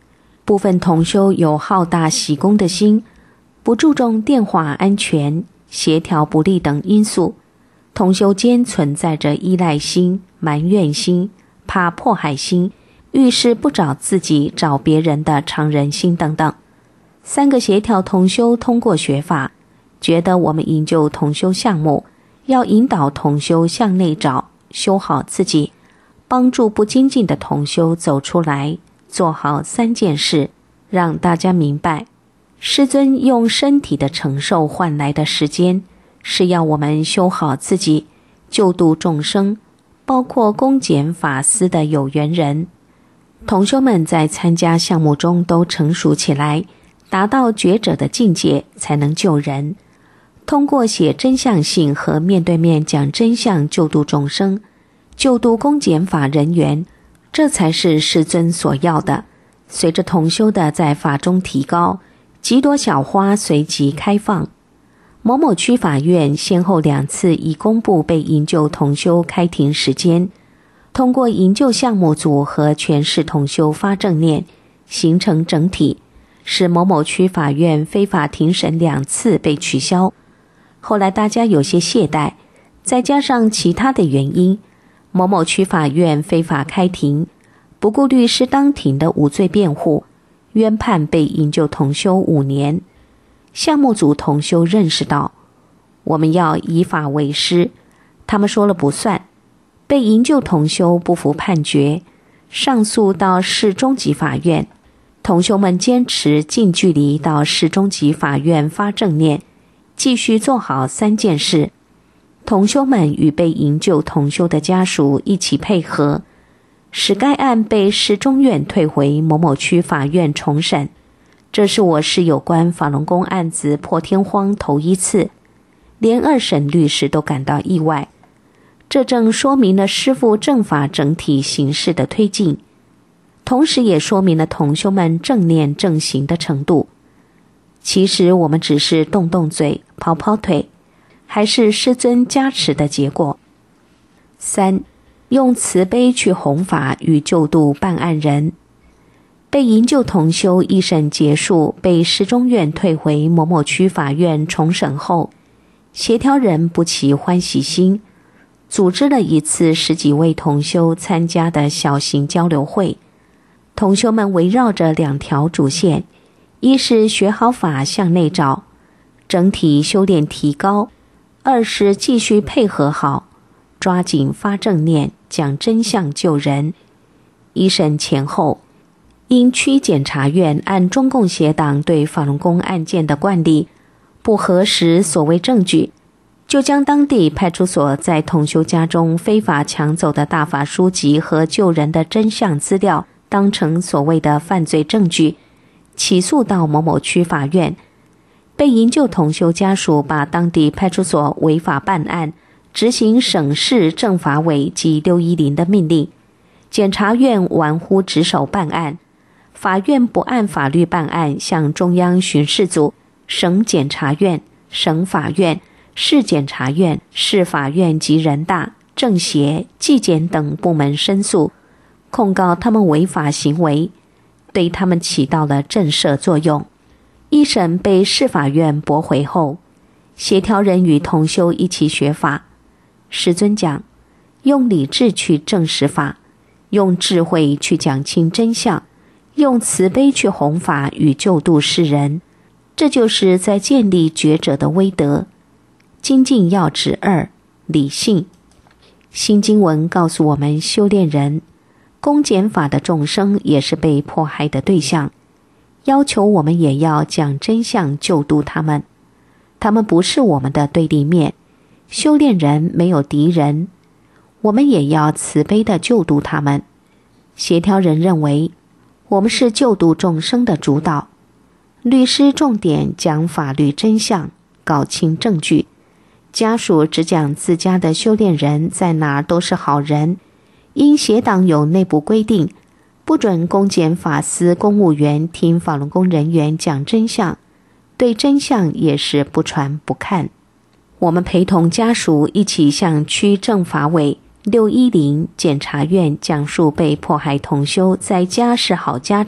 部分同修有好大喜功的心，不注重电话安全、协调不力等因素，同修间存在着依赖心、埋怨心、怕迫害心、遇事不找自己找别人的常人心等等。三个协调同修通过学法，觉得我们营救同修项目要引导同修向内找，修好自己，帮助不精进的同修走出来，做好三件事，让大家明白，师尊用身体的承受换来的时间，是要我们修好自己，救度众生，包括恭俭法师的有缘人。同修们在参加项目中都成熟起来，达到觉者的境界，才能救人。通过写真相信和面对面讲真相，救度众生，救度恭俭法人员，这才是师尊所要的。随着同修的在法中提高，几朵小花随即开放。某某区法院先后两次已公布被营救同修开庭时间，通过营救项目组和全市同修发正念，形成整体，使某某区法院非法庭审两次被取消。后来大家有些懈怠，再加上其他的原因，某某区法院非法开庭，不顾律师当庭的无罪辩护，冤判被营救同修五年。项目组同修认识到，我们要以法为师，他们说了不算。被营救同修不服判决，上诉到市中级法院，同修们坚持近距离到市中级法院发正念，继续做好三件事。同修们与被营救同修的家属一起配合，使该案被市中院退回某某区法院重审。这是我市有关法轮功案子破天荒头一次，连二审律师都感到意外。这正说明了师父正法整体形势的推进，同时也说明了同修们正念正行的程度。其实我们只是动动嘴、跑跑腿，还是师尊加持的结果。三，用慈悲去弘法与救度办案人。被营救同修一审结束，被市中院退回某某区法院重审后，协调人不起欢喜心，组织了一次十几位同修参加的小型交流会。同修们围绕着两条主线，一是学好法向内找，整体修炼提高；二是继续配合好，抓紧发正念，讲真相救人。一审前后，因区检察院按中共协党对法轮功案件的惯例，不核实所谓证据，就将当地派出所在同修家中非法抢走的大法书籍和救人的真相资料当成所谓的犯罪证据，起诉到某某区法院。被营救同修家属把当地派出所违法办案，执行省市政法委及六一零的命令，检察院玩忽职守办案，法院不按法律办案，向中央巡视组、省检察院、省法院、市检察院、市法院及人大、政协、纪检等部门申诉，控告他们违法行为，对他们起到了震慑作用。一审被市法院驳回后，协调人与同修一起学法。师尊讲，用理智去证实法，用智慧去讲清真相，用慈悲去弘法与救度世人，这就是在建立觉者的威德。精进要旨二，理性。新经文告诉我们，修炼人恭俭法的众生也是被迫害的对象，要求我们也要讲真相救度他们。他们不是我们的对立面，修炼人没有敌人，我们也要慈悲地救度他们。协调人认为，我们是救度众生的主导，律师重点讲法律真相，搞清证据，家属只讲自家的修炼人在哪都是好人。因协党有内部规定，不准公检法司公务员听法轮功人员讲真相，对真相也是不传不看。我们陪同家属一起向区政法委、六一零检察院讲述被迫害同修在家是好家长、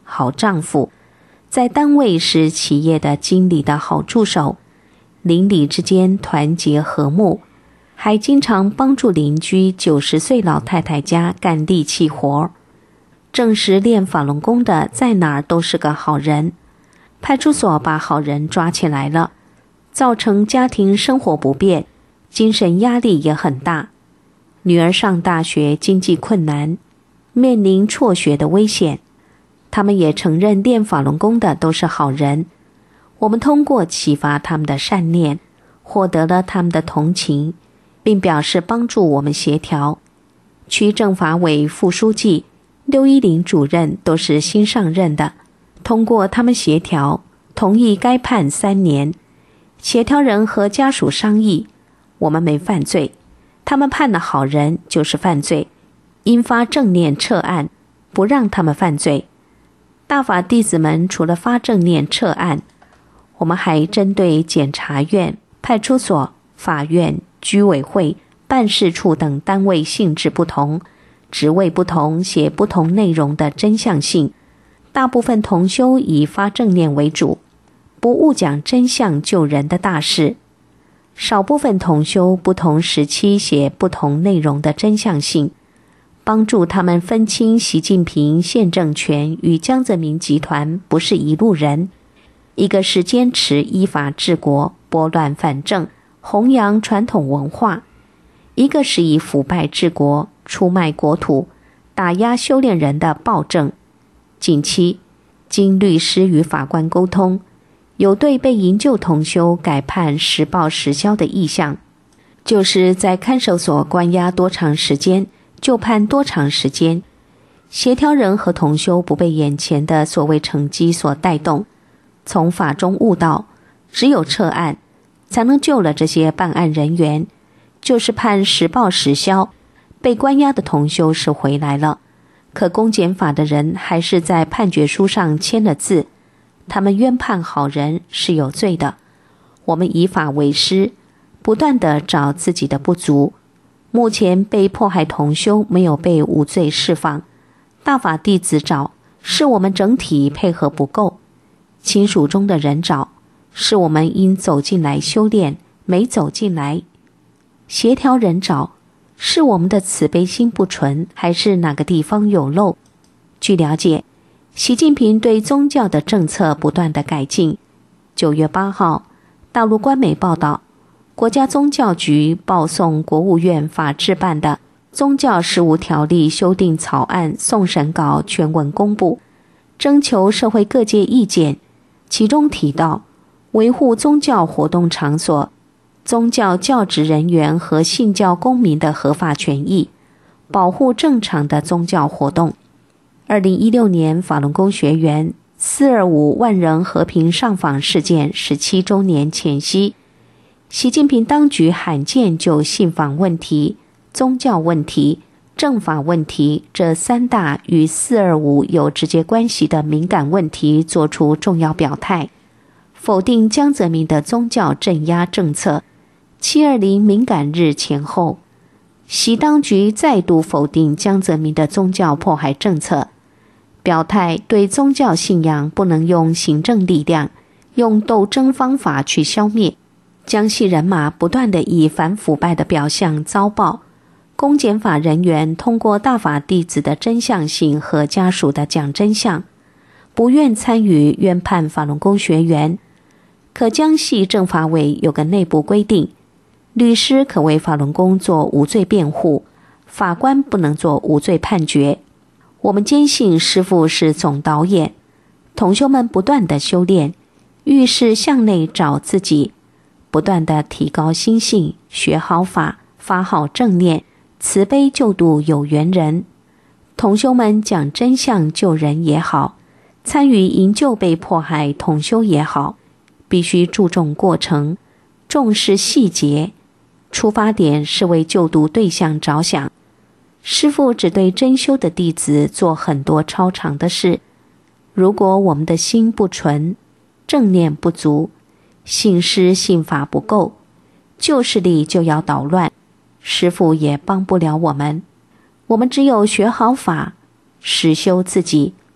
好丈夫，在单位是企业的经理的好助手，邻里之间团结和睦，还经常帮助邻居九十岁老太太家干力气活。正是练法轮功的，在哪儿都是个好人。派出所把好人抓起来了，造成家庭生活不便，精神压力也很大。女儿上大学经济困难，面临辍学的危险。他们也承认练法轮功的都是好人。我们通过启发他们的善念，获得了他们的同情，并表示帮助我们协调。区政法委副书记刘一林主任都是新上任的，通过他们协调，同意该判三年。协调人和家属商议，我们没犯罪，他们判的好人就是犯罪，应发正念撤案，不让他们犯罪。大法弟子们除了发正念撤案，我们还针对检察院、派出所、法院、居委会、办事处等单位性质不同，职位不同，写不同内容的真相性。大部分同修以发正念为主，不误讲真相救人的大事。少部分同修不同时期写不同内容的真相性，帮助他们分清习近平现政权与江泽民集团不是一路人，一个是坚持依法治国，拨乱反正，弘扬传统文化，一个是以腐败治国，出卖国土，打压修炼人的暴政。近期经律师与法官沟通，有对被营救同修改判实报实销的意向，就是在看守所关押多长时间就判多长时间。协调人和同修不被眼前的所谓成绩所带动，从法中悟道，只有撤案才能救了这些办案人员，就是判实报实销。被关押的同修是回来了，可公检法的人还是在判决书上签了字，他们冤判好人是有罪的。我们以法为师，不断地找自己的不足。目前被迫害同修没有被无罪释放，大法弟子找，是我们整体配合不够；亲属中的人找，是我们应走进来修炼，没走进来；协调人找，是我们的慈悲心不纯，还是哪个地方有漏？据了解，习近平对宗教的政策不断的改进。九月八号，大陆官媒报道，国家宗教局报送国务院法制办的宗教事务条例修订草案送审稿全文公布，征求社会各界意见。其中提到，维护宗教活动场所、宗教教职人员和信教公民的合法权益，保护正常的宗教活动。二零一六年法轮功学员四二五万人和平上访事件十七周年前夕，习近平当局罕见就信访问题、宗教问题、政法问题这三大与四二五有直接关系的敏感问题作出重要表态，否定江泽民的宗教镇压政策。七二零敏感日前后，习当局再度否定江泽民的宗教迫害政策，表态对宗教信仰不能用行政力量、用斗争方法去消灭。江西人马不断地以反腐败的表象遭报，公检法人员通过大法弟子的真相性和家属的讲真相，不愿参与冤判法轮功学员。可江西政法委有个内部规定，律师可为法轮功做无罪辩护，法官不能做无罪判决。我们坚信师父是总导演，同修们不断地修炼，遇事向内找自己，不断地提高心性，学好法，发好正念，慈悲救度有缘人。同修们讲真相救人也好，参与营救被迫害同修也好，必须注重过程，重视细节，出发点是为救度对象着想。师父只对真修的弟子做很多超常的事，如果我们的心不纯，正念不足，信师信法不够，旧势力就要捣乱，师父也帮不了我们。我们只有学好法，实修自己，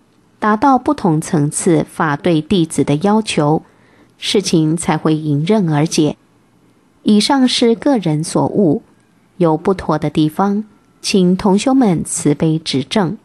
达到不同层次法对弟子的要求，事情才会迎刃而解。以上是个人所悟，有不妥的地方，请同修们慈悲指正。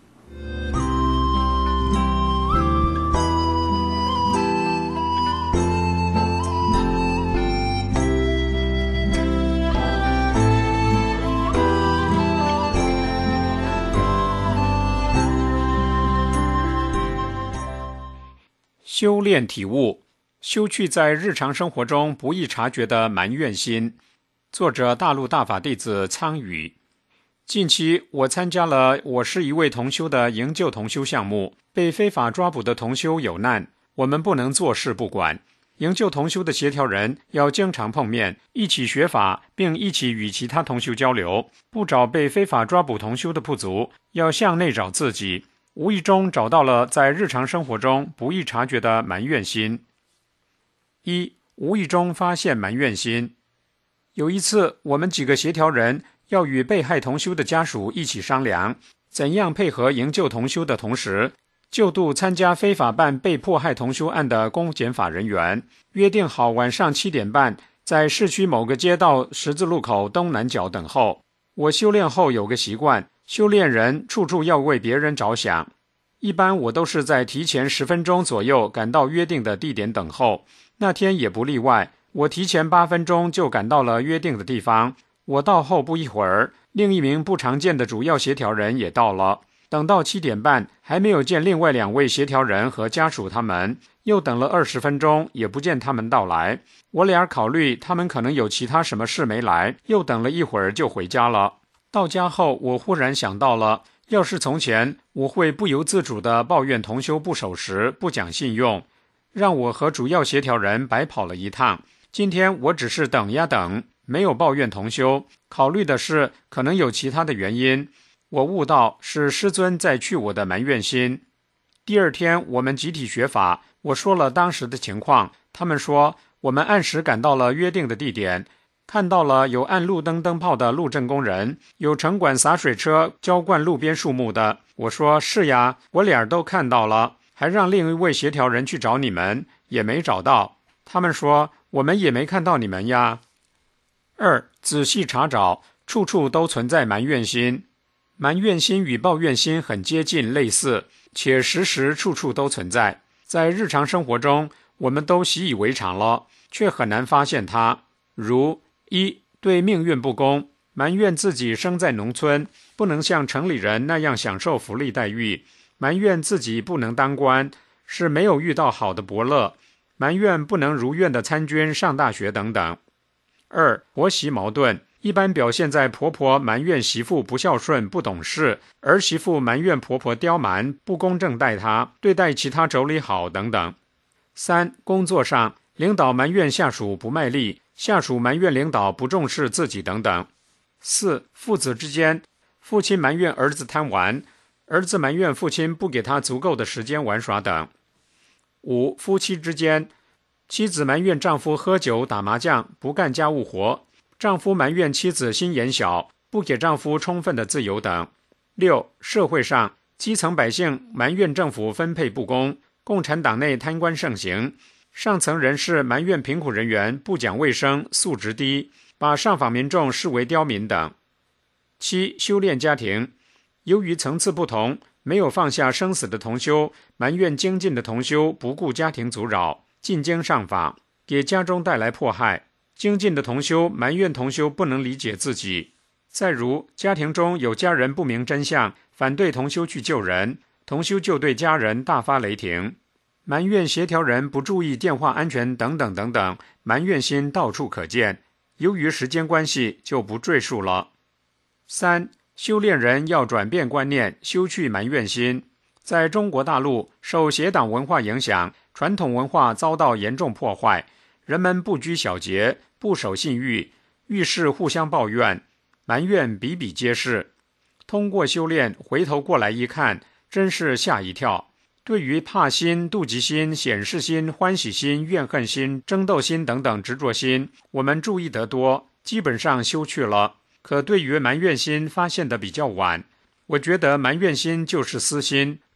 修炼体悟，修去在日常生活中不易察觉的埋怨心。作者大陆大法弟子苍宇。近期我参加了我是一位同修的营救同修项目，被非法抓捕的同修有难，我们不能坐视不管。营救同修的协调人要经常碰面，一起学法，并一起与其他同修交流，不找被非法抓捕同修的不足，要向内找自己。无意中找到了在日常生活中不易察觉的埋怨心。一、无意中发现埋怨心。有一次，我们几个协调人要与被害同修的家属一起商量，怎样配合营救同修的同时，救度参加非法办被迫害同修案的公检法人员，约定好晚上七点半在市区某个街道十字路口东南角等候。我修炼后有个习惯，修炼人处处要为别人着想，一般我都是在提前十分钟左右赶到约定的地点等候，那天也不例外，我提前八分钟就赶到了约定的地方。我到后不一会儿，另一名不常见的主要协调人也到了，等到七点半还没有见另外两位协调人和家属他们，又等了二十分钟也不见他们到来。我俩考虑他们可能有其他什么事没来，又等了一会儿就回家了。到家后，我忽然想到了，要是从前，我会不由自主地抱怨同修不守时、不讲信用，让我和主要协调人白跑了一趟。今天我只是等呀等，没有抱怨同修，考虑的是可能有其他的原因。我悟到是师尊在去我的埋怨心。第二天我们集体学法，我说了当时的情况，他们说我们按时赶到了约定的地点，看到了有按路灯灯泡的路政工人，有城管洒水车浇灌路边树木的。我说是呀，我俩都看到了，还让另一位协调人去找你们，也没找到。他们说我们也没看到你们呀。二、仔细查找，处处都存在埋怨心。埋怨心与抱怨心很接近类似，且时时处处都存在。在日常生活中，我们都习以为常了，却很难发现它。如一、对命运不公，埋怨自己生在农村，不能像城里人那样享受福利待遇，埋怨自己不能当官，是没有遇到好的伯乐，埋怨不能如愿的参军上大学等等。二、婆媳矛盾，一般表现在婆婆埋怨媳妇不孝顺不懂事，儿媳妇埋怨婆婆刁蛮不公正待她，对待其他妯娌好等等。三、工作上，领导埋怨下属不卖力，下属埋怨领导不重视自己等等。四、父子之间，父亲埋怨儿子贪玩，儿子埋怨父亲不给他足够的时间玩耍等。五、夫妻之间，妻子埋怨丈夫喝酒打麻将不干家务活，丈夫埋怨妻子心眼小不给丈夫充分的自由等。六、社会上，基层百姓埋怨政府分配不公，共产党内贪官盛行，上层人士埋怨贫苦人员不讲卫生素质低，把上访民众视为刁民等。七、修炼家庭，由于层次不同，没有放下生死的同修埋怨精进的同修不顾家庭阻扰，进京上访，给家中带来迫害。精进的同修埋怨同修不能理解自己。再如，家庭中有家人不明真相，反对同修去救人，同修就对家人大发雷霆，埋怨协调人不注意电话安全等等等等，埋怨心到处可见。由于时间关系，就不赘述了。三、修炼人要转变观念，修去埋怨心。在中国大陆，受邪党文化影响，传统文化遭到严重破坏，人们不拘小节，不守信誉，遇事互相抱怨，埋怨比比皆是。通过修炼，回头过来一看，真是吓一跳。对于怕心、妒忌心、显示心、欢喜心、怨恨心、争斗心等等执着心，我们注意得多，基本上修去了。可对于埋怨心发现的比较晚。我觉得埋怨心就是私心，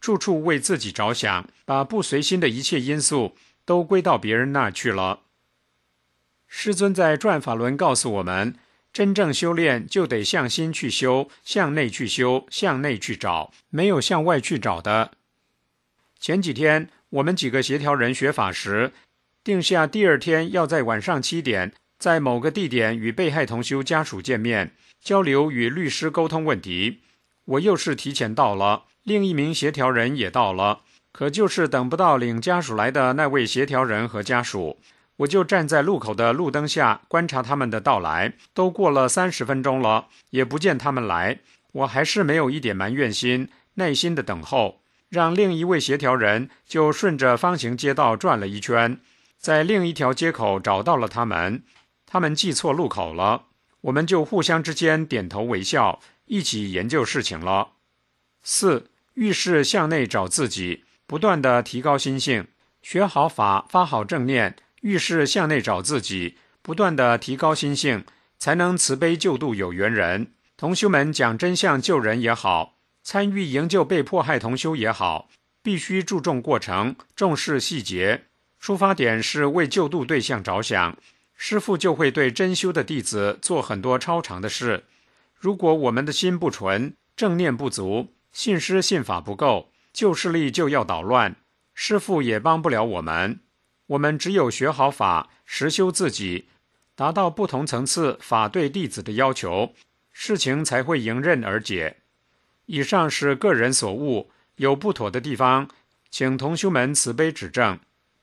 处处为自己着想，把不随心的一切因素都归到别人那去了。师尊在转法轮告诉我们，真正修炼就得向心去修，向内去修，向内去找，没有向外去找的。前几天我们几个协调人学法时，定下第二天要在晚上七点在某个地点与被害同修家属见面，交流与律师沟通问题。我又是提前到了，另一名协调人也到了，可就是等不到领家属来的那位协调人和家属，我就站在路口的路灯下观察他们的到来，都过了三十分钟了，也不见他们来。我还是没有一点埋怨心，耐心的等候，让另一位协调人就顺着方形街道转了一圈，在另一条街口找到了他们。他们记错路口了，我们就互相之间点头微笑，一起研究事情了。四，遇事向内找自己，不断的提高心性，学好法，发好正念，遇事向内找自己，不断的提高心性，才能慈悲救度有缘人。同修们讲真相救人也好，参与营救被迫害同修也好，必须注重过程，重视细节。出发点是为救度对象着想，师父就会对真修的弟子做很多超常的事。如果我们的心不纯，正念不足，信师信法不够，旧势力就要捣乱，师父也帮不了我们。我们只有学好法，实修自己，达到不同层次法对弟子的要求，事情才会迎刃而解。以上是个人所悟，有不妥的地方，请同修们慈悲指正。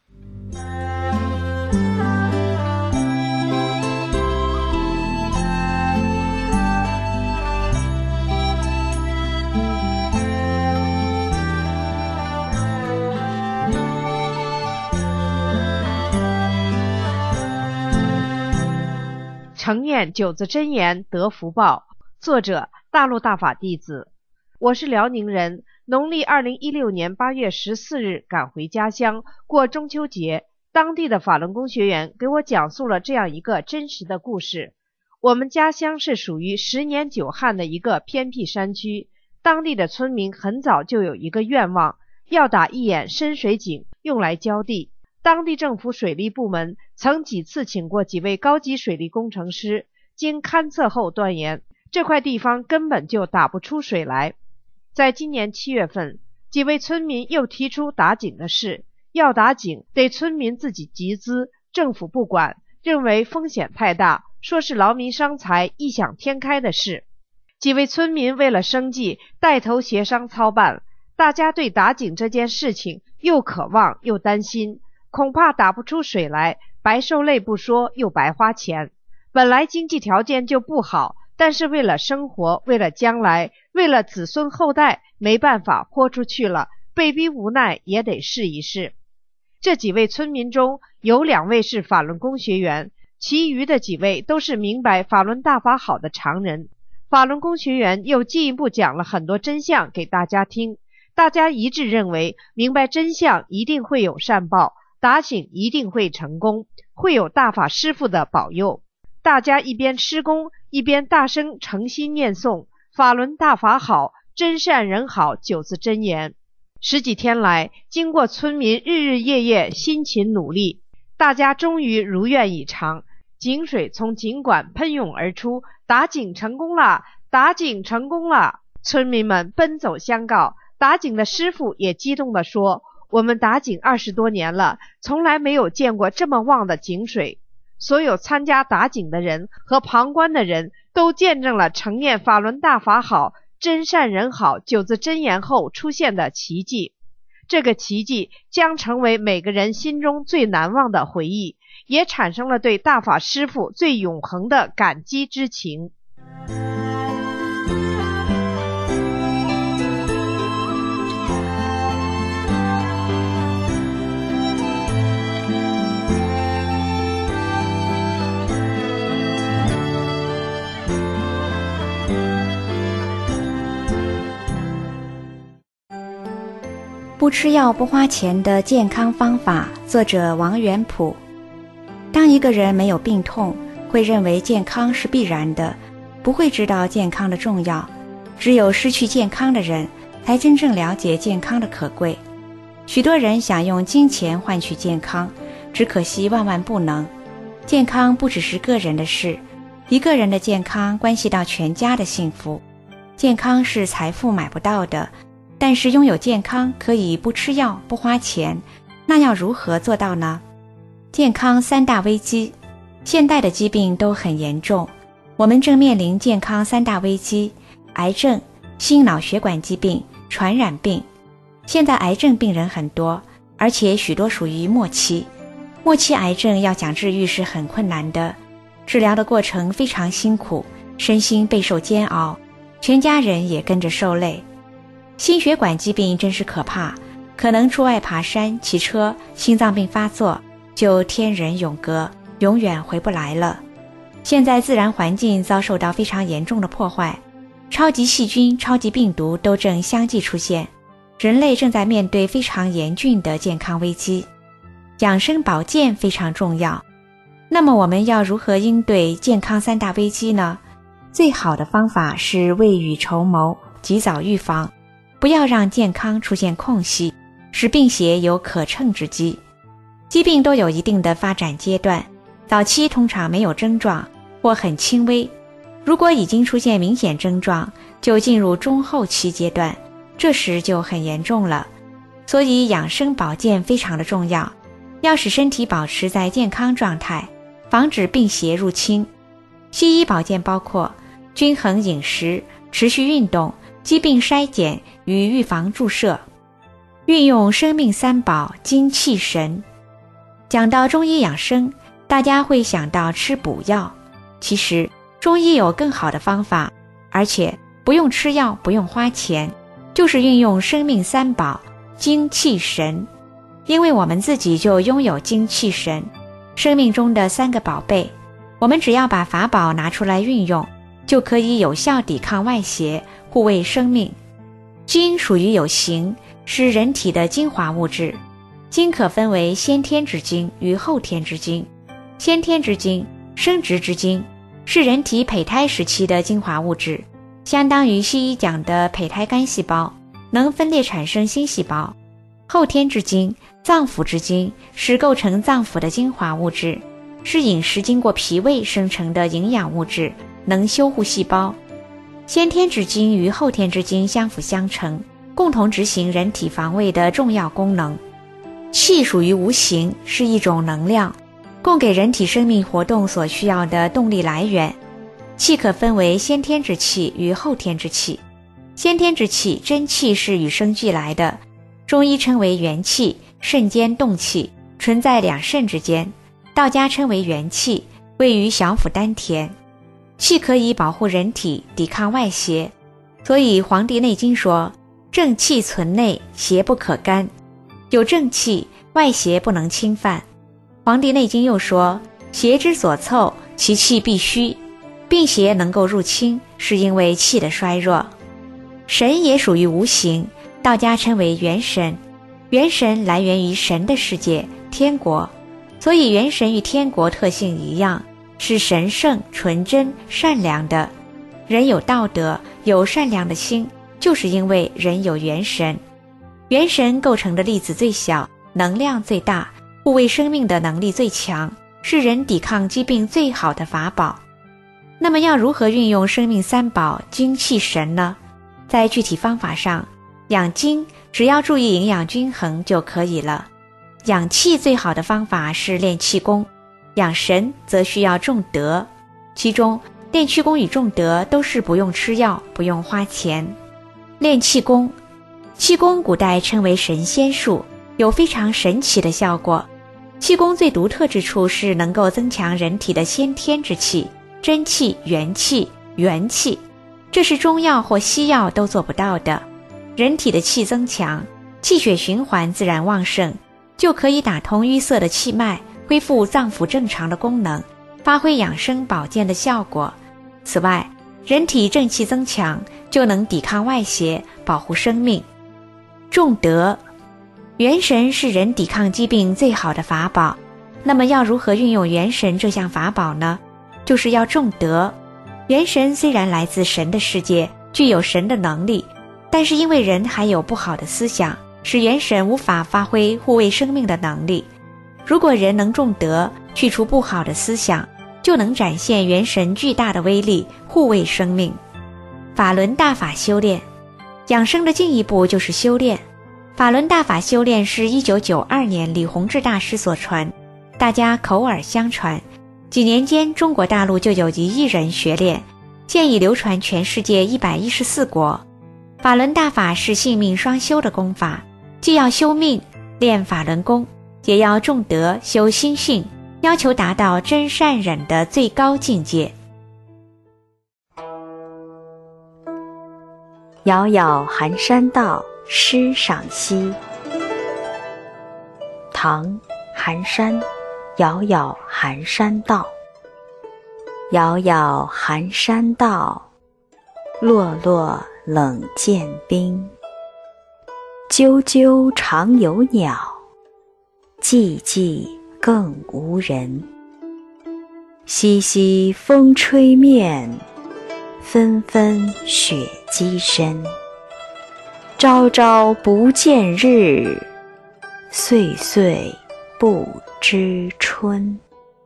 承念九字真言得福报，作者大陆大法弟子。我是辽宁人，农历二零一六年八月十四日赶回家乡过中秋节。当地的法轮功学员给我讲述了这样一个真实的故事。我们家乡是属于十年九旱的一个偏僻山区，当地的村民很早就有一个愿望，要打一眼深水井用来浇地。当地政府水利部门曾几次请过几位高级水利工程师，经勘测后断言这块地方根本就打不出水来。在今年七月份，几位村民又提出打井的事，要打井得村民自己集资，政府不管，认为风险太大，说是劳民伤财、异想天开的事。几位村民为了生计带头协商操办，大家对打井这件事情又渴望又担心，恐怕打不出水来，白受累不说，又白花钱。本来经济条件就不好，但是为了生活，为了将来，为了子孙后代，没办法豁出去了，被逼无奈也得试一试。这几位村民中有两位是法轮功学员，其余的几位都是明白法轮大法好的常人。法轮功学员又进一步讲了很多真相给大家听，大家一致认为明白真相一定会有善报，打井一定会成功，会有大法师父的保佑。大家一边施工，一边大声诚心念诵法轮大法好，真善人好九字真言。十几天来，经过村民日日夜夜辛勤努力，大家终于如愿以偿，井水从井管喷涌而出，打井成功了，打井成功了。村民们奔走相告，打井的师傅也激动地说，我们打井二十多年了，从来没有见过这么旺的井水。所有参加打井的人和旁观的人都见证了承念法轮大法好，真善人好九字真言后出现的奇迹。这个奇迹将成为每个人心中最难忘的回忆，也产生了对大法师父最永恒的感激之情。 不吃药不花钱的健康方法，作者王元普。当一个人没有病痛，会认为健康是必然的，不会知道健康的重要。只有失去健康的人， 才真正了解健康的可贵。许多人想用金钱换取健康，只可惜万万不能。健康不只是个人的事，一个人的健康关系到全家的幸福。健康是财富买不到的，但是拥有健康可以不吃药不花钱，那要如何做到呢？健康三大危机，现代的疾病都很严重，我们正面临健康三大危机：癌症、心脑血管疾病、传染病。现在癌症病人很多，而且许多属于末期。末期癌症要想治愈是很困难的，治疗的过程非常辛苦，身心备受煎熬，全家人也跟着受累。心血管疾病真是可怕，可能出外爬山、骑车，心脏病发作，就天人永隔，永远回不来了。现在自然环境遭受到非常严重的破坏，超级细菌、超级病毒都正相继出现，人类正在面对非常严峻的健康危机。养生保健非常重要，那么我们要如何应对健康三大危机呢？最好的方法是未雨绸缪，及早预防，不要让健康出现空隙，使病邪有可乘之机。疾病都有一定的发展阶段，早期通常没有症状或很轻微，如果已经出现明显症状，就进入中后期阶段，这时就很严重了。所以养生保健非常的重要，要使身体保持在健康状态，防止病邪入侵。西医保健包括均衡饮食、持续运动、疾病筛检与预防注射，运用生命三宝精气神。讲到中医养生，大家会想到吃补药，其实中医有更好的方法，而且不用吃药，不用花钱，就是运用生命三宝精气神。因为我们自己就拥有精气神，生命中的三个宝贝，我们只要把法宝拿出来运用，就可以有效抵抗外邪，护卫生命。精属于有形，是人体的精华物质。精可分为先天之精与后天之精。先天之精，生殖之精，是人体胚胎时期的精华物质，相当于西医讲的胚胎干细胞，能分裂产生新细胞。后天之精，脏腑之精，是构成脏腑的精华物质，是饮食经过脾胃生成的营养物质，能修护细胞。先天之精与后天之精相辅相成，共同执行人体防卫的重要功能。气属于无形，是一种能量，供给人体生命活动所需要的动力来源。气可分为先天之气与后天之气。先天之气，真气是与生俱来的，中医称为元气，肾间动气，存在两肾之间，道家称为元气，位于小腹丹田。气可以保护人体，抵抗外邪，所以《黄帝内经》说，正气存内，邪不可干。有正气，外邪不能侵犯。《黄帝内经》又说，邪之所凑，其气必虚。病邪能够入侵，是因为气的衰弱。神也属于无形，道家称为元神。元神来源于神的世界，天国，所以元神与天国特性一样，是神圣、纯真、善良的。人有道德，有善良的心，就是因为人有元神。元神构成的粒子最小，能量最大，护卫生命的能力最强，是人抵抗疾病最好的法宝。那么要如何运用生命三宝精气神呢？在具体方法上，养精只要注意营养均衡就可以了。养气最好的方法是练气功，养神则需要重德，其中练气功与重德都是不用吃药，不用花钱。练气功，气功古代称为神仙术，有非常神奇的效果。气功最独特之处是能够增强人体的先天之气，真气、元气、元气，这是中药或西药都做不到的。人体的气增强，气血循环自然旺盛，就可以打通淤塞的气脉，恢复脏腑正常的功能，发挥养生保健的效果。此外，人体正气增强，就能抵抗外邪，保护生命。重德，元神是人抵抗疾病最好的法宝。那么要如何运用元神这项法宝呢？就是要重德。元神虽然来自神的世界，具有神的能力， 但是因为人还有不好的思想，使元神无法发挥护卫生命的能力。如果人能种德，去除不好的思想，就能展现元神巨大的威力，护卫生命。法轮大法修炼，养生的进一步就是修炼。法轮大法修炼是一九九二年李洪志大师所传，大家口耳相传，几年间中国大陆就有一亿人学练，现已流传全世界一百一十四国。法轮大法是性命双修的功法，既要修命练法轮功，也要种德修心性，要求达到真善忍的最高境界。 遥遥寒山道，诗赏析。唐，寒山，遥遥寒山道。遥遥寒山道，落落冷见冰。啾啾常有鸟，寂寂更无人。淅淅风吹面，纷纷雪积身。朝朝不见日，岁岁不知春。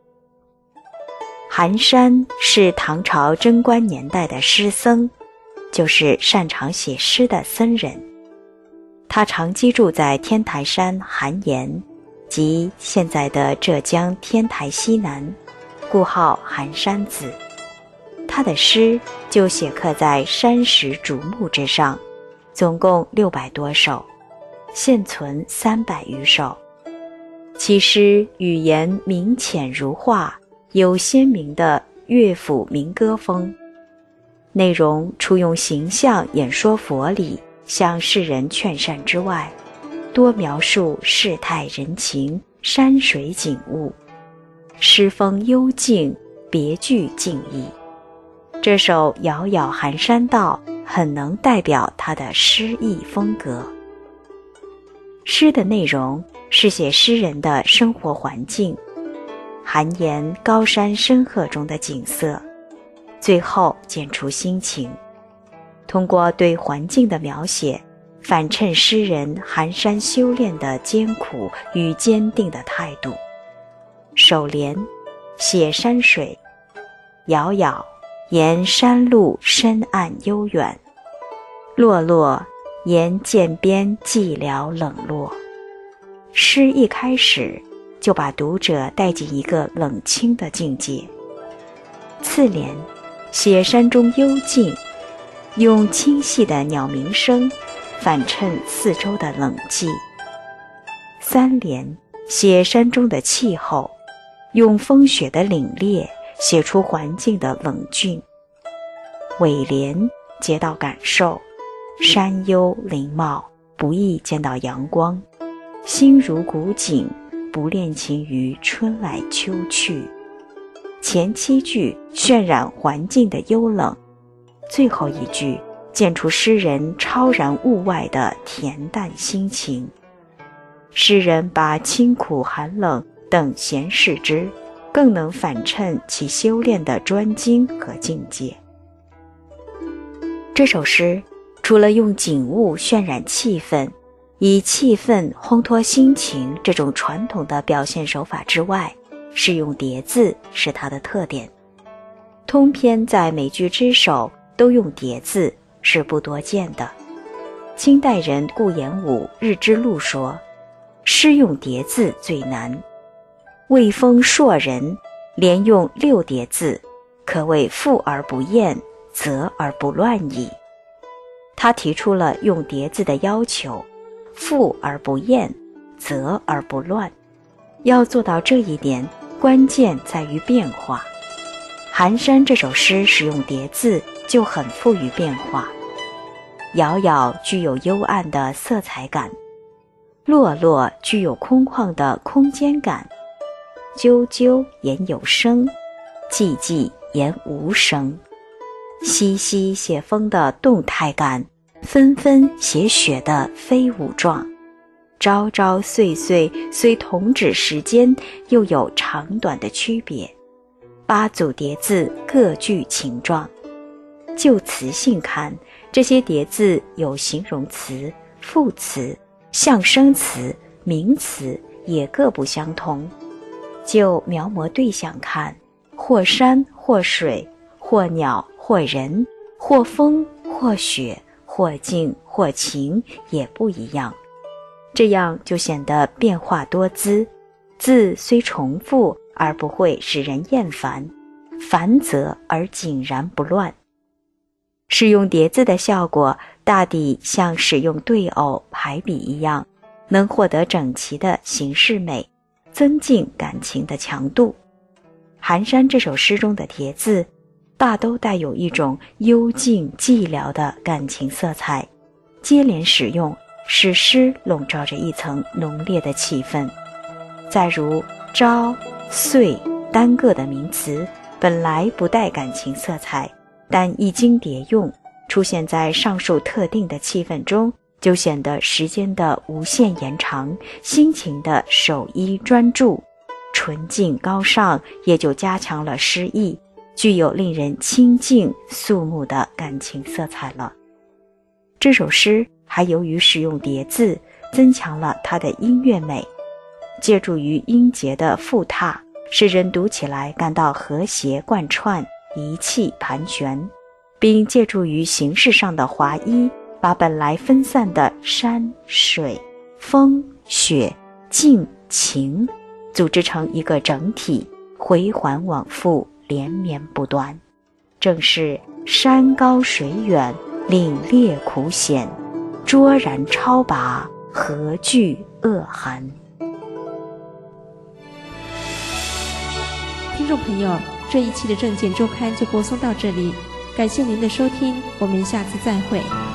寒山是唐朝贞观年代的诗僧，就是擅长写诗的僧人。他常居住在天台山寒岩，即现在的浙江天台西南，故号寒山子。他的诗就写刻在山石竹木之上，总共六百多首，现存三百余首。其诗语言明浅如画，有鲜明的乐府民歌风，内容除用形象演说佛理，向世人劝善之外，多描述世态人情、山水景物，诗风幽静，别具静意。这首《遥遥寒山道》很能代表他的诗意风格。诗的内容是写诗人的生活环境，寒岩高山深壑中的景色，最后见出心情。通过对环境的描写，反衬诗人寒山修炼的艰苦与坚定的态度。首联写山水，遥遥沿山路深暗悠远，落落沿涧边寂寥冷落。诗一开始就把读者带进一个冷清的境界。次联写山中幽静，用清细的鸟鸣声反衬四周的冷寂。三联写山中的气候，用风雪的凛冽写出环境的冷峻。尾联接到感受，山幽林茂，不易见到阳光，心如古井，不恋情于春来秋去。前七句渲染环境的幽冷，最后一句见出诗人超然物外的恬淡心情。诗人把清苦寒冷等闲视之，更能反衬其修炼的专精和境界。这首诗除了用景物渲染气氛，以气氛烘托心情这种传统的表现手法之外，是用叠字是它的特点。通篇在每句之首都用叠字是不多见的。清代人顾炎武《日之录》说，诗用叠字最难，魏风硕人连用六叠字，可谓复而不厌，则而不乱矣。他提出了用叠字的要求，复而不厌，则而不乱。要做到这一点，关键在于变化。寒山这首诗使用叠字就很富于变化。遥遥具有幽暗的色彩感，落落具有空旷的空间感，啾啾言有声，寂寂言无声。淅淅写风的动态感，纷纷写雪的飞舞状，朝朝岁岁虽同指时间，又有长短的区别。八组叠字各具情状。就词性看， 这些叠字有形容词、副词、象声词、名词，也各不相同。就描摹对象看，或山或水，或鸟或人，或风或雪，或静或情，也不一样。这样就显得变化多姿，字虽重复而不会使人厌烦，繁则而井然不乱。使用叠字的效果大抵像使用对偶排比一样，能获得整齐的形式美，增进感情的强度。寒山这首诗中的叠字大都带有一种幽静寂寥的感情色彩，接连使用使诗笼罩着一层浓烈的气氛。再如朝、岁单个的名词本来不带感情色彩，但一经叠用，出现在上述特定的气氛中，就显得时间的无限延长，心情的守一专注，纯净高尚，也就加强了诗意，具有令人亲近肃穆的感情色彩了。这首诗还由于使用叠字，增强了它的音乐美，借助于音节的复沓，使人读起来感到和谐贯穿，一气盘旋，并借助于形式上的划一，把本来分散的山水风雪静情组织成一个整体，回环往复，连绵不断。正是山高水远，岭烈苦险，卓然超拔，何惧恶寒。 听众朋友，这一期的证件周刊就播送到这里，感谢您的收听，我们下次再会。